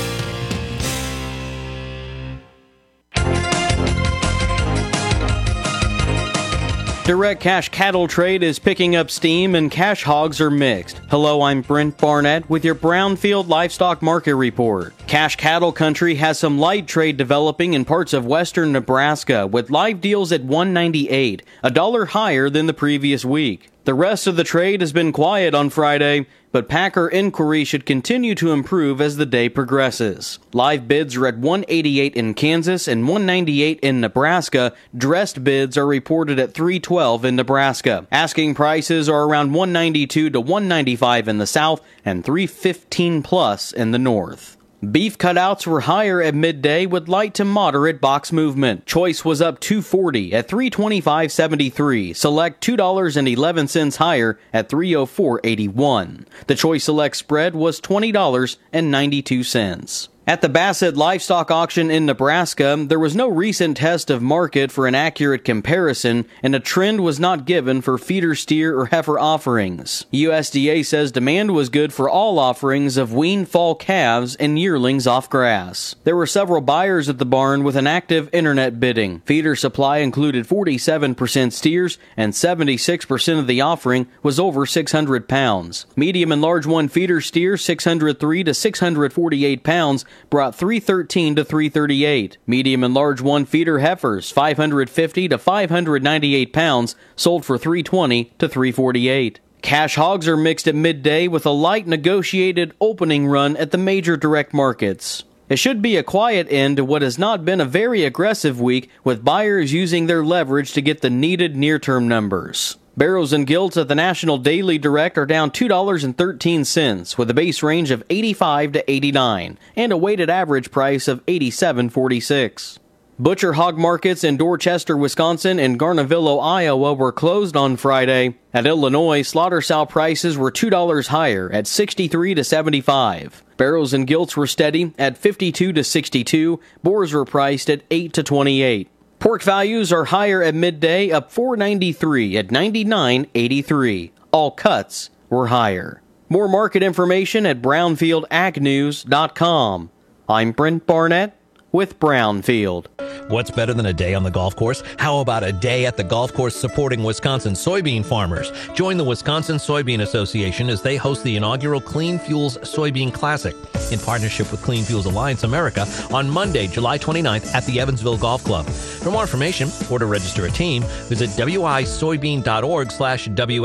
Direct cash cattle trade is picking up steam and cash hogs are mixed. Hello, I'm Brent Barnett with your Brownfield Livestock Market Report. Cash cattle country has some light trade developing in parts of western Nebraska with live deals at one ninety-eight, a dollar higher than the previous week. The rest of the trade has been quiet on Friday, but packer inquiry should continue to improve as the day progresses. Live bids are at one eighty-eight in Kansas and one ninety-eight in Nebraska. Dressed bids are reported at three twelve in Nebraska. Asking prices are around one ninety-two to one ninety-five in the south and three fifteen plus in the north. Beef cutouts were higher at midday with light to moderate box movement. Choice was up two forty at three twenty-five seventy-three. Select two dollars and eleven cents higher at three oh four eighty-one. The Choice Select spread was twenty dollars and ninety-two cents. At the Bassett Livestock Auction in Nebraska, there was no recent test of market for an accurate comparison, and a trend was not given for feeder steer or heifer offerings. U S D A says demand was good for all offerings of weaned fall calves and yearlings off grass. There were several buyers at the barn with an active internet bidding. Feeder supply included forty-seven percent steers, and seventy-six percent of the offering was over six hundred pounds. Medium and large one feeder steer six hundred three to six hundred forty-eight pounds, brought three thirteen to three thirty-eight. Medium and large one feeder heifers, five fifty to five ninety-eight pounds, sold for three twenty to three forty-eight. Cash hogs are mixed at midday with a light negotiated opening run at the major direct markets. It should be a quiet end to what has not been a very aggressive week, with buyers using their leverage to get the needed near-term numbers. Barrows and Gilts at the National Daily Direct are down two dollars and thirteen cents, with a base range of eighty-five to eighty-nine and a weighted average price of eighty-seven forty-six. Butcher hog markets in Dorchester, Wisconsin and Garnavillo, Iowa were closed on Friday. At Illinois, slaughter sow prices were two dollars higher at sixty-three to seventy-five. Barrows and Gilts were steady at fifty-two to sixty-two. Boars were priced at eight to twenty-eight. Pork values are higher at midday, up four ninety-three at ninety-nine eighty-three. All cuts were higher. More market information at brownfield ag news dot com. I'm Brent Barnett with Brownfield. What's better than a day on the golf course? How about a day at the golf course supporting Wisconsin soybean farmers? Join the Wisconsin Soybean Association as they host the inaugural Clean Fuels Soybean Classic in partnership with Clean Fuels Alliance America on Monday, July twenty-ninth at the Evansville Golf Club. For more information or to register a team, visit wisoybean.org slash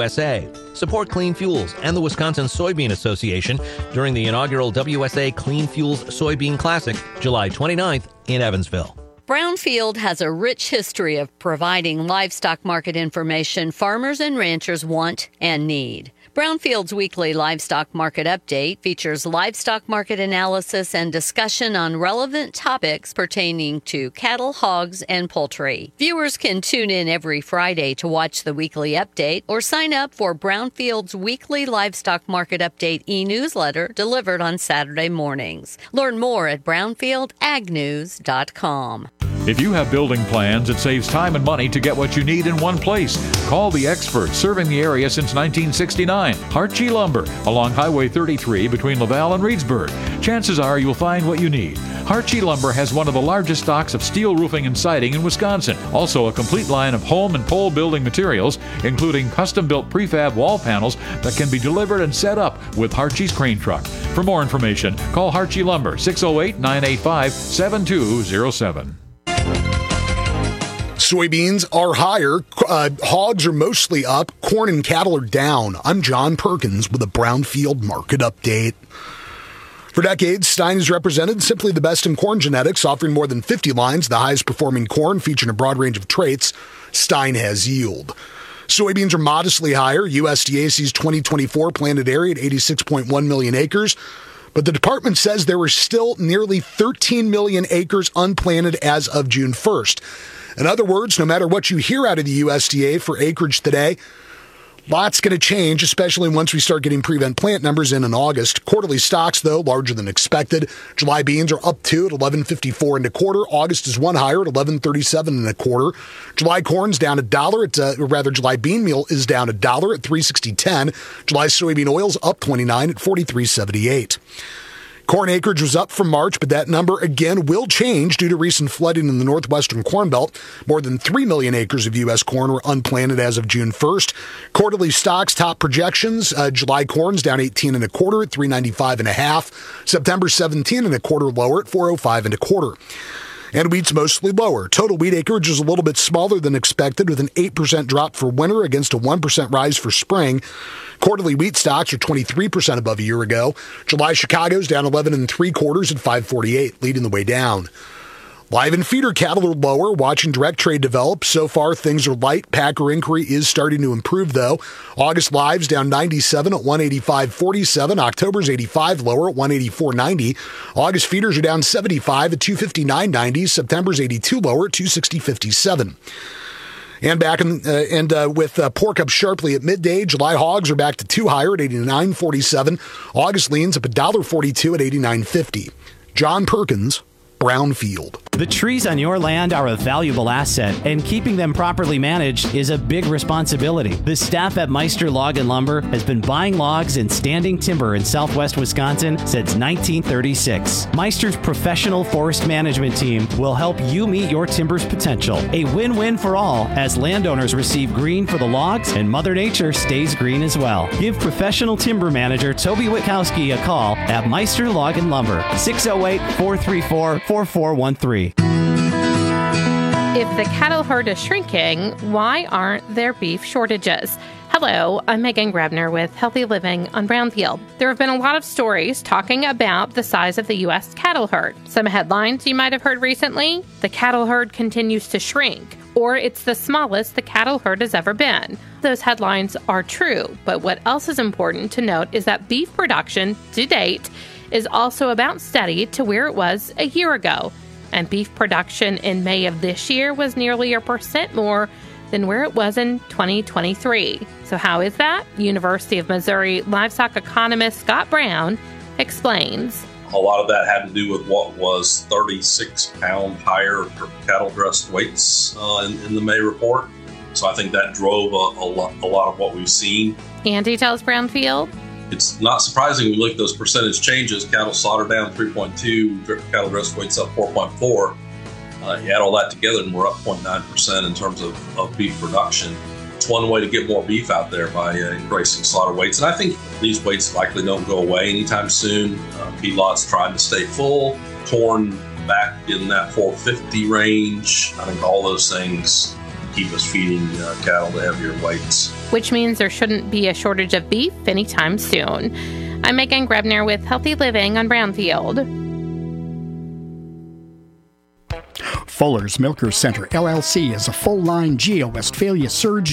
WSA. Support Clean Fuels and the Wisconsin Soybean Association during the inaugural W S A Clean Fuels Soybean Classic, July twenty-ninth in Evansville. Brownfield has a rich history of providing livestock market information farmers and ranchers want and need. Brownfield's weekly livestock market update features livestock market analysis and discussion on relevant topics pertaining to cattle, hogs, and poultry. Viewers can tune in every Friday to watch the weekly update or sign up for Brownfield's weekly livestock market update e-newsletter delivered on Saturday mornings. Learn more at brownfield ag news dot com. If you have building plans, it saves time and money to get what you need in one place. Call the experts serving the area since nineteen sixty-nine. Hartje Lumber, along Highway thirty-three between Laval and Reedsburg. Chances are you'll find what you need. Hartje Lumber has one of the largest stocks of steel roofing and siding in Wisconsin. Also a complete line of home and pole building materials, including custom-built prefab wall panels that can be delivered and set up with Hartje's crane truck. For more information, call Hartje Lumber, six oh eight, nine eight five, seven two oh seven. Soybeans are higher. Uh, hogs are mostly up. Corn and cattle are down. I'm John Perkins with a Brownfield market update. For decades, Stein has represented simply the best in corn genetics, offering more than fifty lines, the highest performing corn, featuring a broad range of traits. Stein has yield. Soybeans are modestly higher. U S D A sees twenty twenty-four planted area at eighty-six point one million acres. But the department says there were still nearly thirteen million acres unplanted as of June first. In other words, no matter what you hear out of the U S D A for acreage today, lots going to change, especially once we start getting prevent plant numbers in in August. Quarterly stocks, though, larger than expected. July beans are up two at eleven fifty-four and a quarter. August is one higher at eleven thirty-seven and a quarter. July corn's down a dollar. At, uh, or rather, July bean meal is down a dollar at three sixty ten. July soybean oil's up twenty-nine at forty-three seventy-eight. Corn acreage was up from March, but that number again will change due to recent flooding in the northwestern Corn Belt. More than three million acres of U S corn were unplanted as of June first. Quarterly stocks, top projections. Uh, July corn's down eighteen and a quarter at three ninety-five and a half. September seventeen and a quarter lower at four oh five and a quarter. And wheat's mostly lower. Total wheat acreage is a little bit smaller than expected, with an eight percent drop for winter against a one percent rise for spring. Quarterly wheat stocks are twenty-three percent above a year ago. July Chicago's down eleven and three quarters at five forty-eight, leading the way down. Live and feeder cattle are lower, watching direct trade develop. So far, things are light. Packer inquiry is starting to improve, though. August live's down ninety-seven at one eighty-five forty-seven. October's eighty-five lower at one eighty-four ninety. August feeders are down seventy-five at two fifty-nine ninety. September's eighty-two lower at two sixty fifty-seven. And back in, uh, and uh, with uh, pork up sharply at midday, July hogs are back to two higher at eighty-nine forty-seven. August leans up one forty-two at eighty-nine fifty. John Perkins, Brownfield. The trees on your land are a valuable asset, and keeping them properly managed is a big responsibility. The staff at Meister Log and Lumber has been buying logs and standing timber in southwest Wisconsin since nineteen thirty-six. Meister's professional forest management team will help you meet your timber's potential. A win-win for all, as landowners receive green for the logs and Mother Nature stays green as well. Give professional timber manager Toby Witkowski a call at Meister Log and Lumber, six oh eight, four three four, four four one three. If the cattle herd is shrinking, why aren't there beef shortages? Hello, I'm Megan Grebner with Healthy Living on Brownfield. There have been a lot of stories talking about the size of the U S cattle herd. Some headlines you might have heard recently: the cattle herd continues to shrink, or it's the smallest the cattle herd has ever been. Those headlines are true, but what else is important to note is that beef production to date is also about steady to where it was a year ago. And beef production in May of this year was nearly a percent more than where it was in twenty twenty-three. So how is that? University of Missouri livestock economist Scott Brown explains. A lot of that had to do with what was thirty-six pound higher cattle breast weights uh, in, in the May report. So I think that drove a, a, lot, a lot of what we've seen. Andy tells Brownfield. It's not surprising when you look at those percentage changes. Cattle slaughter down three point two, cattle breast weights up four point four. Uh, you add all that together and we're up zero point nine percent in terms of, of beef production. It's one way to get more beef out there by uh, increasing slaughter weights. And I think these weights likely don't go away anytime soon. Uh, feedlots trying to stay full, corn back in that four fifty range. I think all those things keep us feeding uh, cattle to heavier weights. Which means there shouldn't be a shortage of beef anytime soon. I'm Megan Grebner with Healthy Living on Brownfield. Fuller's Milker Center, L L C, is a full-line Geo Westphalia surge